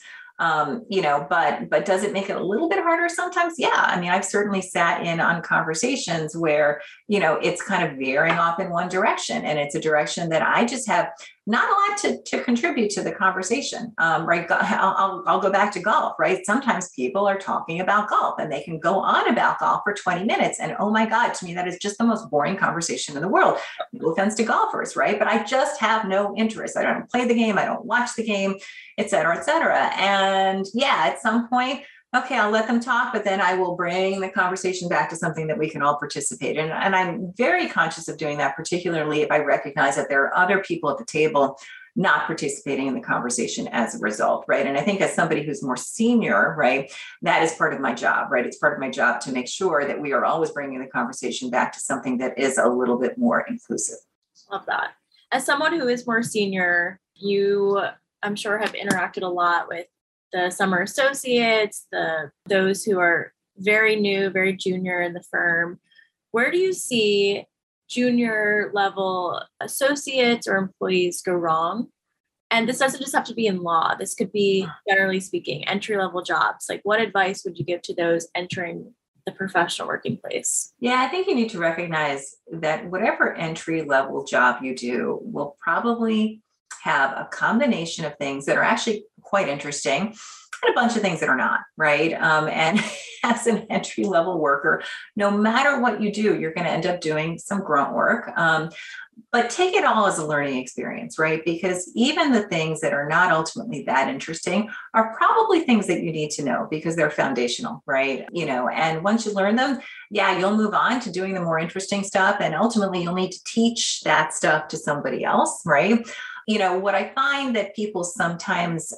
But does it make it a little bit harder sometimes? Yeah. I mean, I've certainly sat in on conversations where, it's kind of veering off in one direction, and it's a direction that I just have not a lot to contribute to the conversation, right? I'll go back to golf, right? Sometimes people are talking about golf and they can go on about golf for 20 minutes. And oh my God, to me, that is just the most boring conversation in the world. No offense to golfers, right? But I just have no interest. I don't play the game. I don't watch the game, et cetera, et cetera. And yeah, at some point, okay, I'll let them talk, but then I will bring the conversation back to something that we can all participate in. And I'm very conscious of doing that, particularly if I recognize that there are other people at the table not participating in the conversation as a result, right? And I think as somebody who's more senior, right, that is part of my job, right? It's part of my job to make sure that we are always bringing the conversation back to something that is a little bit more inclusive. Love that. As someone who is more senior, you, I'm sure, have interacted a lot with the summer associates, those who are very new, very junior in the firm. Where do you see junior level associates or employees go wrong? And this doesn't just have to be in law. This could be, generally speaking, entry level jobs. Like, what advice would you give to those entering the professional working place? Yeah, I think you need to recognize that whatever entry level job you do will probably have a combination of things that are actually quite interesting and a bunch of things that are not, right? And as an entry level worker, no matter what you do, you're going to end up doing some grunt work. But take it all as a learning experience, right? Because even the things that are not ultimately that interesting are probably things that you need to know because they're foundational, right? And once you learn them, yeah, you'll move on to doing the more interesting stuff. And ultimately, you'll need to teach that stuff to somebody else, right? What I find that people sometimes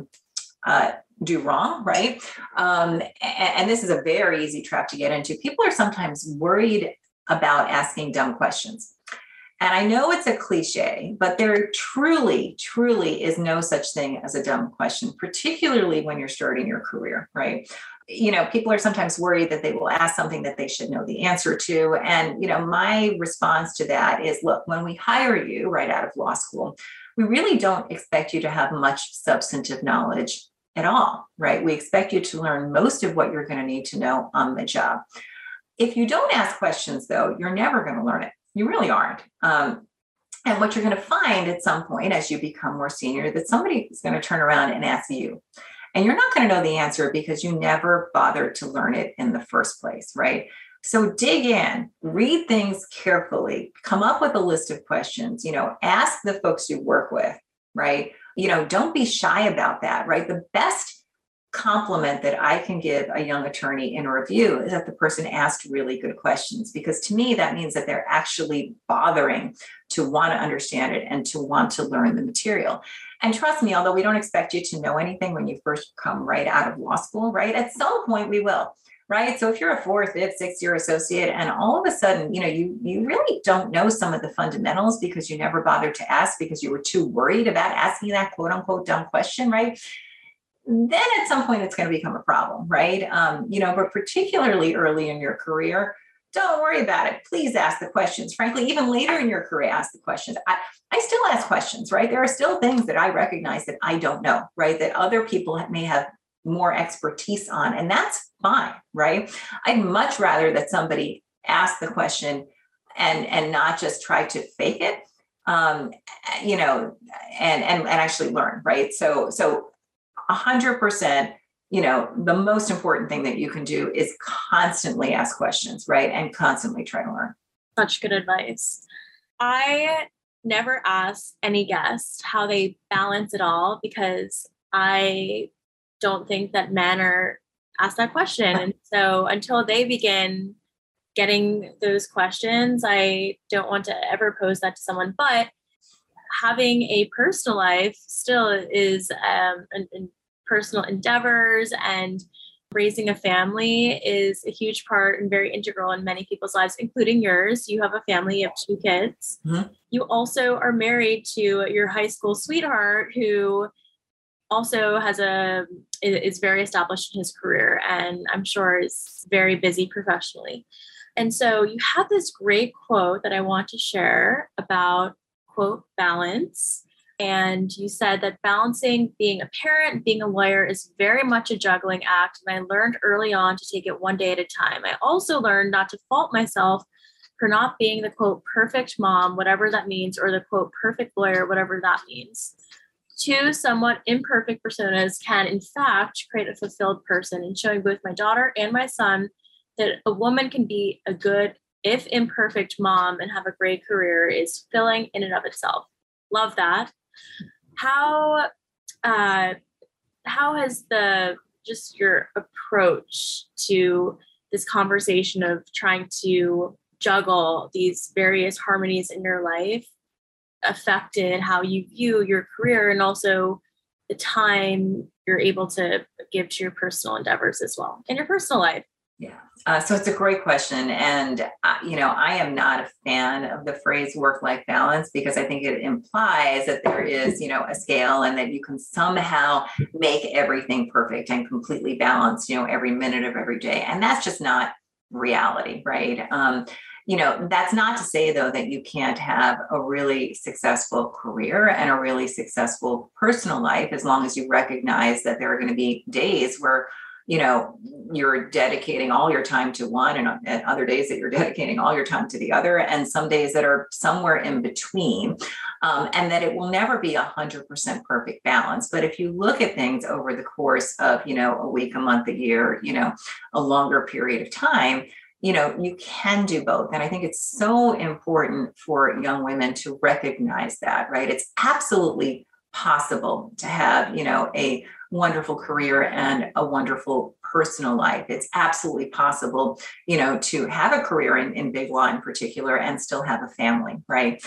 do wrong, right? And this is a very easy trap to get into. People are sometimes worried about asking dumb questions. And I know it's a cliche, but there truly, truly is no such thing as a dumb question, particularly when you're starting your career, right? People are sometimes worried that they will ask something that they should know the answer to. And, my response to that is, look, when we hire you right out of law school, we really don't expect you to have much substantive knowledge at all, right? We expect you to learn most of what you're going to need to know on the job. If you don't ask questions, though, you're never going to learn it. You really aren't. And what you're going to find at some point as you become more senior, that somebody is going to turn around and ask you. And you're not going to know the answer because you never bothered to learn it in the first place, right? So dig in, read things carefully, come up with a list of questions, ask the folks you work with, right? Don't be shy about that, right? The best compliment that I can give a young attorney in a review is that the person asked really good questions, because to me, that means that they're actually bothering to want to understand it and to want to learn the material. And trust me, although we don't expect you to know anything when you first come right out of law school, right? At some point we will, right? So if you're a 4th, 5th, 6th-year associate and all of a sudden, you really don't know some of the fundamentals because you never bothered to ask because you were too worried about asking that quote unquote dumb question, right? Then at some point it's going to become a problem, right? But particularly early in your career, don't worry about it. Please ask the questions. Frankly, even later in your career, ask the questions. I still ask questions, right? There are still things that I recognize that I don't know, right? That other people may have more expertise on, and that's fine, right? I'd much rather that somebody ask the question and not just try to fake it, you know, and actually learn, right? So 100%, you know, the most important thing that you can do is constantly ask questions, right? And constantly try to learn. Such good advice. I never ask any guest how they balance it all because I don't think that men are asked that question. And so until they begin getting those questions, I don't want to ever pose that to someone. But having a personal life still is in personal endeavors, and raising a family is a huge part and very integral in many people's lives, including yours. You have a family of 2 kids. Mm-hmm. You also are married to your high school sweetheart who also is very established in his career, and I'm sure is very busy professionally. And so you have this great quote that I want to share about, quote, balance. And you said that balancing being a parent and being a lawyer is very much a juggling act. And I learned early on to take it one day at a time. I also learned not to fault myself for not being the, quote, perfect mom, whatever that means, or the, quote, perfect lawyer, whatever that means. 2 somewhat imperfect personas can, in fact, create a fulfilled person, and showing both my daughter and my son that a woman can be a good, if imperfect, mom and have a great career is filling in and of itself. Love that. How has just your approach to this conversation of trying to juggle these various harmonies in your life affected how you view your career and also the time you're able to give to your personal endeavors as well in your personal life? Yeah. So it's a great question. And, you know, I am not a fan of the phrase work-life balance because I think it implies that there is, you know, a scale and that you can somehow make everything perfect and completely balanced, you know, every minute of every day. And that's just not reality, right? You know, that's not to say, though, that you can't have a really successful career and a really successful personal life as long as you recognize that there are going to be days where, you know, you're dedicating all your time to one and other days that you're dedicating all your time to the other, and some days that are somewhere in between, and that it will never be 100% perfect balance. But if you look at things over the course of, you know, a week, a month, a year, you know, a longer period of time, you know, you can do both. And I think it's so important for young women to recognize that, right? It's absolutely possible to have, you know, a wonderful career and a wonderful personal life. It's absolutely possible, you know, to have a career in big law in particular and still have a family, right?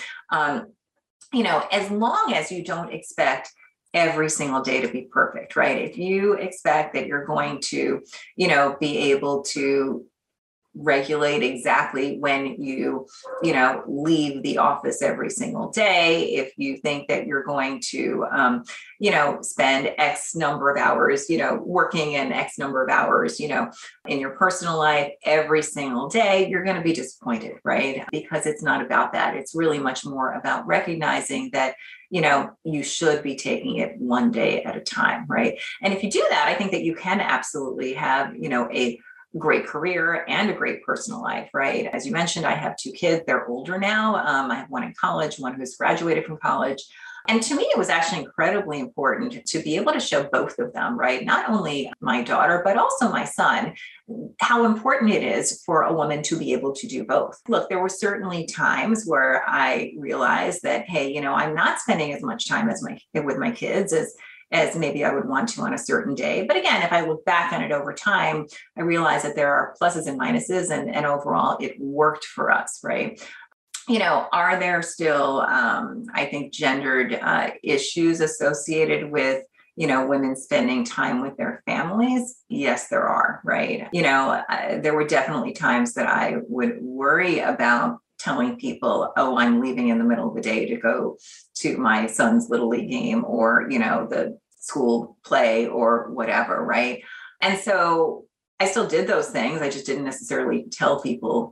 You know, as long as you don't expect every single day to be perfect, right? If you expect that you're going to, you know, be able to regulate exactly when you know, leave the office every single day, if you think that you're going to, you know, spend X number of hours, you know, working in X number of hours, you know, in your personal life every single day, you're going to be disappointed, right? Because it's not about that. It's really much more about recognizing that, you know, you should be taking it one day at a time, right? And if you do that, I think that you can absolutely have, you know, a great career and a great personal life, right? As you mentioned, I have 2 kids. They're older now. I have one in college, one who's graduated from college. And to me, it was actually incredibly important to be able to show both of them, right? Not only my daughter, but also my son, how important it is for a woman to be able to do both. Look, there were certainly times where I realized that, hey, you know, I'm not spending as much time with my kids as maybe I would want to on a certain day. But again, if I look back on it over time, I realize that there are pluses and minuses, and overall it worked for us, right? You know, are there still, I think, gendered issues associated with, you know, women spending time with their families? Yes, there are, right? You know, there were definitely times that I would worry about telling people, oh, I'm leaving in the middle of the day to go to my son's Little League game or, you know, the school play or whatever, right? And so I still did those things. I just didn't necessarily tell people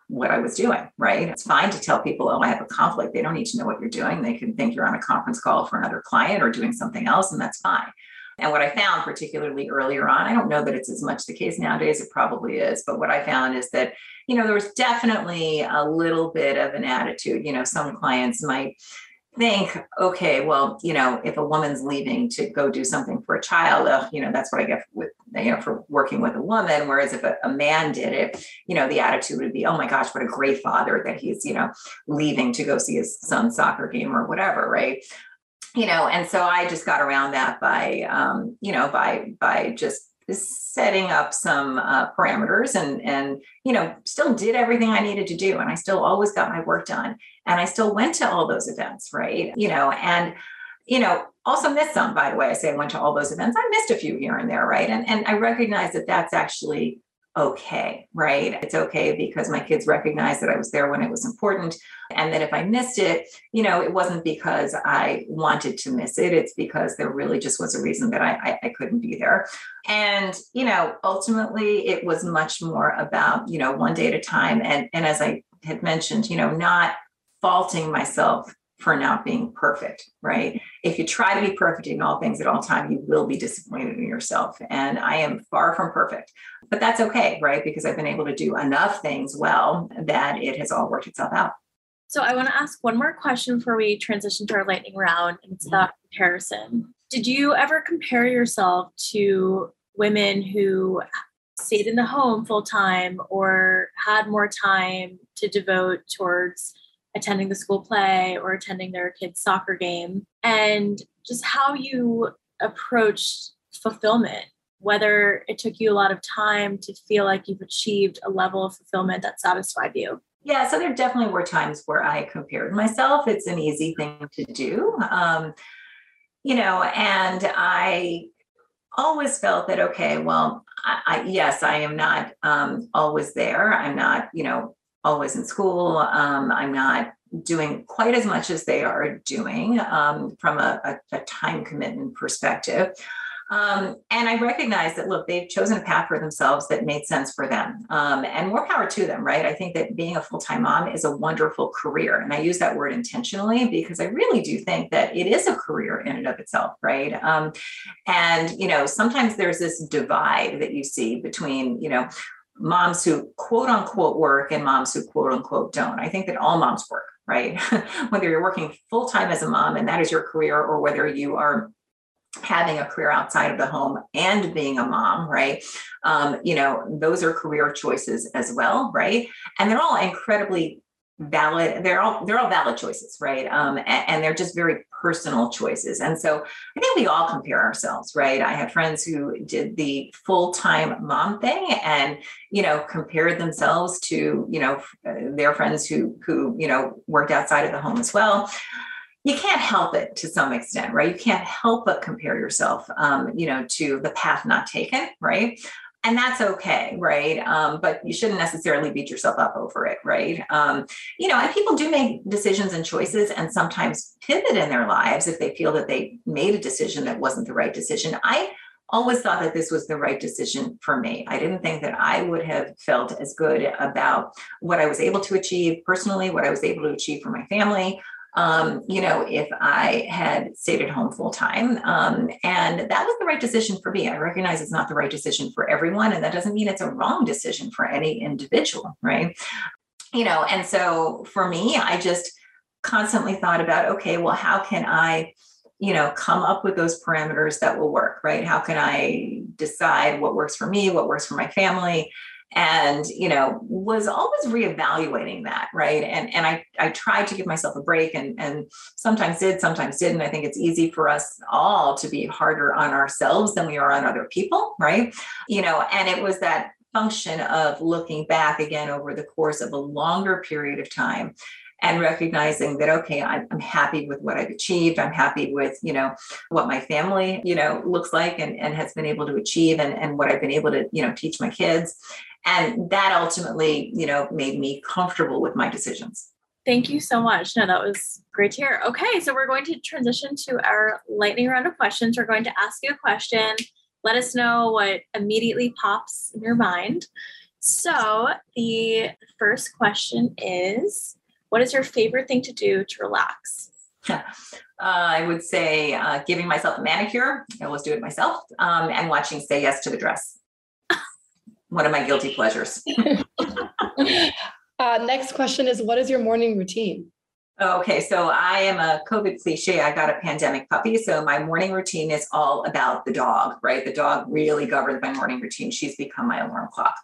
what I was doing, right? It's fine to tell people, oh, I have a conflict. They don't need to know what you're doing. They can think you're on a conference call for another client or doing something else, and that's fine. And what I found, particularly earlier on, I don't know that it's as much the case nowadays, it probably is, but what I found is that, there was definitely a little bit of an attitude. Some clients might think, okay, well, if a woman's leaving to go do something for a child, that's what I get with, for working with a woman. Whereas if a man did it, the attitude would be, oh my gosh, what a great father that he's, leaving to go see his son's soccer game or whatever. Right. And so I just got around that by, by just setting up some parameters and, still did everything I needed to do. And I still always got my work done. And I still went to all those events, right? Also missed some, by the way. I say I went to all those events. I missed a few here and there, right? And I recognize that that's actually okay, right? It's okay because my kids recognized that I was there when it was important. And that if I missed it, it wasn't because I wanted to miss it. It's because there really just was a reason that I couldn't be there. And, ultimately it was much more about, one day at a time. And as I had mentioned, not faulting myself for not being perfect, right? If you try to be perfect in all things at all time, you will be disappointed in yourself. And I am far from perfect, but that's okay, right? Because I've been able to do enough things well that it has all worked itself out. So I want to ask one more question before we transition to our lightning round, and it's about comparison. Did you ever compare yourself to women who stayed in the home full time or had more time to devote towards attending the school play or attending their kids' soccer game, and just how you approached fulfillment, whether it took you a lot of time to feel like you've achieved a level of fulfillment that satisfied you? Yeah, so there definitely were times where I compared myself. It's an easy thing to do, and I always felt that, okay, well, yes, I am not always there. I'm not, always in school. I'm not doing quite as much as they are doing from a time commitment perspective. And I recognize that, look, they've chosen a path for themselves that made sense for them. And more power to them, right? I think that being a full-time mom is a wonderful career. And I use that word intentionally because I really do think that it is a career in and of itself, right? And sometimes there's this divide that you see between, moms who quote unquote work and moms who quote unquote don't. I think that all moms work, right? Whether you're working full-time as a mom and that is your career, or whether you are having a career outside of the home and being a mom, right? Those are career choices as well, right? And they're all incredibly valid. They're all valid choices, right? And they're just very personal choices. And so I think we all compare ourselves, right? I have friends who did the full-time mom thing and, compared themselves to, their friends who worked outside of the home as well. You can't help it to some extent, right? You can't help but compare yourself, to the path not taken, right? And that's okay, right? But you shouldn't necessarily beat yourself up over it, right? And people do make decisions and choices and sometimes pivot in their lives if they feel that they made a decision that wasn't the right decision. I always thought that this was the right decision for me. I didn't think that I would have felt as good about what I was able to achieve personally, what I was able to achieve for my family, if I had stayed at home full time. And that was the right decision for me. I recognize it's not the right decision for everyone. And that doesn't mean it's a wrong decision for any individual, right? And so for me, I just constantly thought about, okay, well, how can I, come up with those parameters that will work, right? How can I decide what works for me, what works for my family? And, was always reevaluating that. Right. And I tried to give myself a break and sometimes did, sometimes didn't. I think it's easy for us all to be harder on ourselves than we are on other people. Right. And it was that function of looking back again over the course of a longer period of time and recognizing that, okay, I'm happy with what I've achieved. I'm happy with, what my family, looks like and has been able to achieve and what I've been able to, teach my kids. And that ultimately, made me comfortable with my decisions. Thank you so much. No, that was great to hear. Okay, so we're going to transition to our lightning round of questions. We're going to ask you a question. Let us know what immediately pops in your mind. So the first question is, what is your favorite thing to do to relax? I would say giving myself a manicure. I always do it myself. And watching Say Yes to the Dress. One of my guilty pleasures. Next question is, what is your morning routine? Okay, so I am a COVID cliche. I got a pandemic puppy. So my morning routine is all about the dog, right? The dog really governs my morning routine. She's become my alarm clock.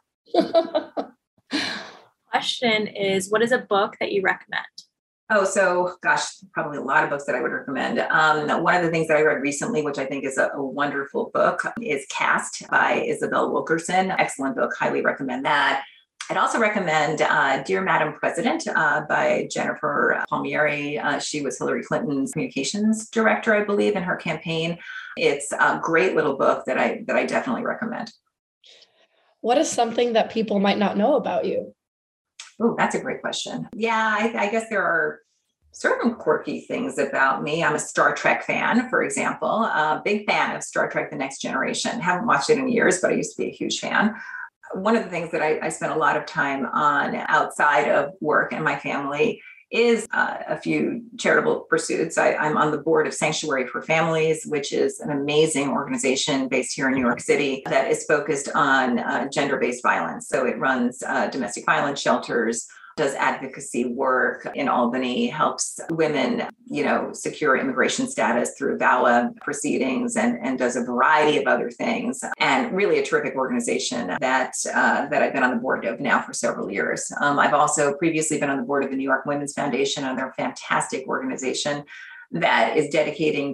Question is, what is a book that you recommend? Oh, so gosh, probably a lot of books that I would recommend. One of the things that I read recently, which I think is a wonderful book, is Caste by Isabel Wilkerson. Excellent book. Highly recommend that. I'd also recommend Dear Madam President by Jennifer Palmieri. She was Hillary Clinton's communications director, I believe, in her campaign. It's a great little book that I definitely recommend. What is something that people might not know about you? Oh, that's a great question. Yeah, I guess there are certain quirky things about me. I'm a Star Trek fan, for example, a big fan of Star Trek: The Next Generation. Haven't watched it in years, but I used to be a huge fan. One of the things that I spent a lot of time on outside of work and my family is a few charitable pursuits. I'm on the board of Sanctuary for Families, which is an amazing organization based here in New York City that is focused on gender-based violence. So it runs domestic violence shelters, does advocacy work in Albany, helps women, secure immigration status through VAWA proceedings, and does a variety of other things. And really a terrific organization that I've been on the board of now for several years. I've also previously been on the board of the New York Women's Foundation, and they're a fantastic organization that is dedicated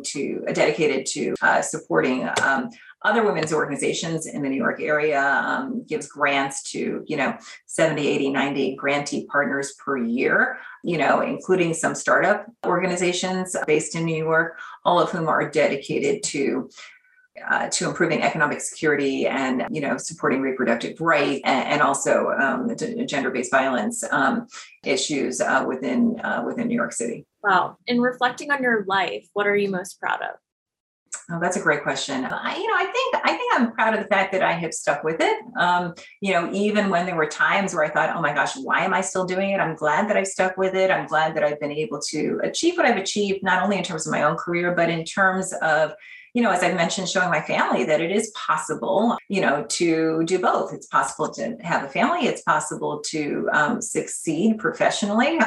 to supporting other women's organizations in the New York area, gives grants to, 70, 80, 90 grantee partners per year, including some startup organizations based in New York, all of whom are dedicated to improving economic security and, supporting reproductive rights and also gender-based violence issues within New York City. Wow. In reflecting on your life, what are you most proud of? Oh, that's a great question. I think I'm proud of the fact that I have stuck with it. Even when there were times where I thought, oh my gosh, why am I still doing it? I'm glad that I've stuck with it. I'm glad that I've been able to achieve what I've achieved, not only in terms of my own career, but in terms of, as I've mentioned, showing my family that it is possible, to do both. It's possible to have a family. It's possible to succeed professionally.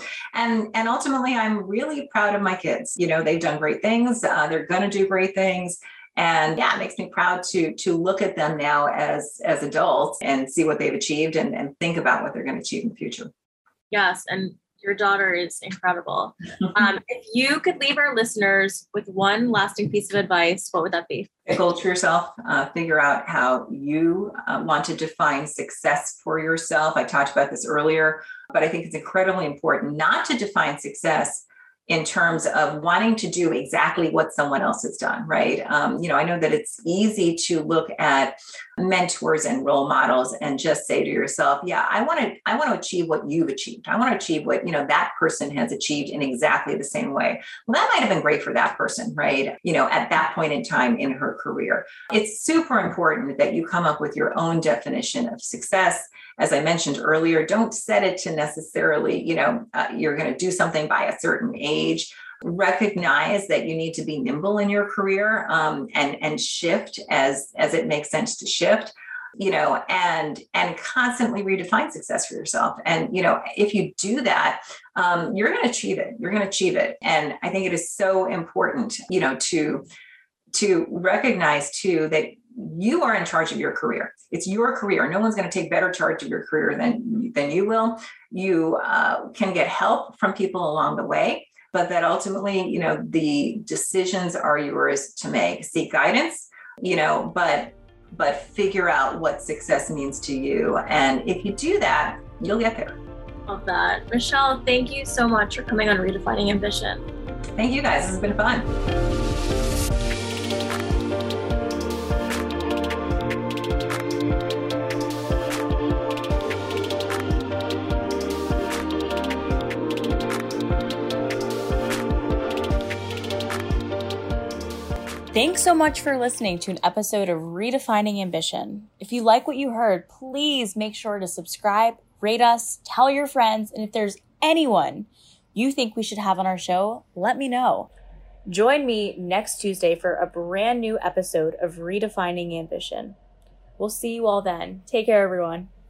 And ultimately, I'm really proud of my kids. They've done great things. They're going to do great things. And yeah, it makes me proud to look at them now as adults and see what they've achieved and think about what they're going to achieve in the future. Yes. And your daughter is incredible. If you could leave our listeners with one lasting piece of advice, what would that be? Stay goal to yourself. Figure out how you want to define success for yourself. I talked about this earlier, but I think it's incredibly important not to define success in terms of wanting to do exactly what someone else has done, right? I know that it's easy to look at mentors and role models and just say to yourself, yeah, I want to achieve what you've achieved. I want to achieve what, that person has achieved in exactly the same way. Well, that might have been great for that person, right? At that point in time in her career. It's super important that you come up with your own definition of success. As I mentioned earlier, don't set it to necessarily, you're going to do something by a certain age. Recognize that you need to be nimble in your career and shift as it makes sense to shift, and constantly redefine success for yourself. And, if you do that, you're going to achieve it. You're going to achieve it. And I think it is so important, to recognize too that you are in charge of your career. It's your career. No one's going to take better charge of your career than you will. You can get help from people along the way, but that ultimately, the decisions are yours to make. Seek guidance, but figure out what success means to you. And if you do that, you'll get there. Love that. Michelle, thank you so much for coming on Redefining Ambition. Thank you guys. This has been fun. Thanks so much for listening to an episode of Redefining Ambition. If you like what you heard, please make sure to subscribe, rate us, tell your friends, and if there's anyone you think we should have on our show, let me know. Join me next Tuesday for a brand new episode of Redefining Ambition. We'll see you all then. Take care, everyone.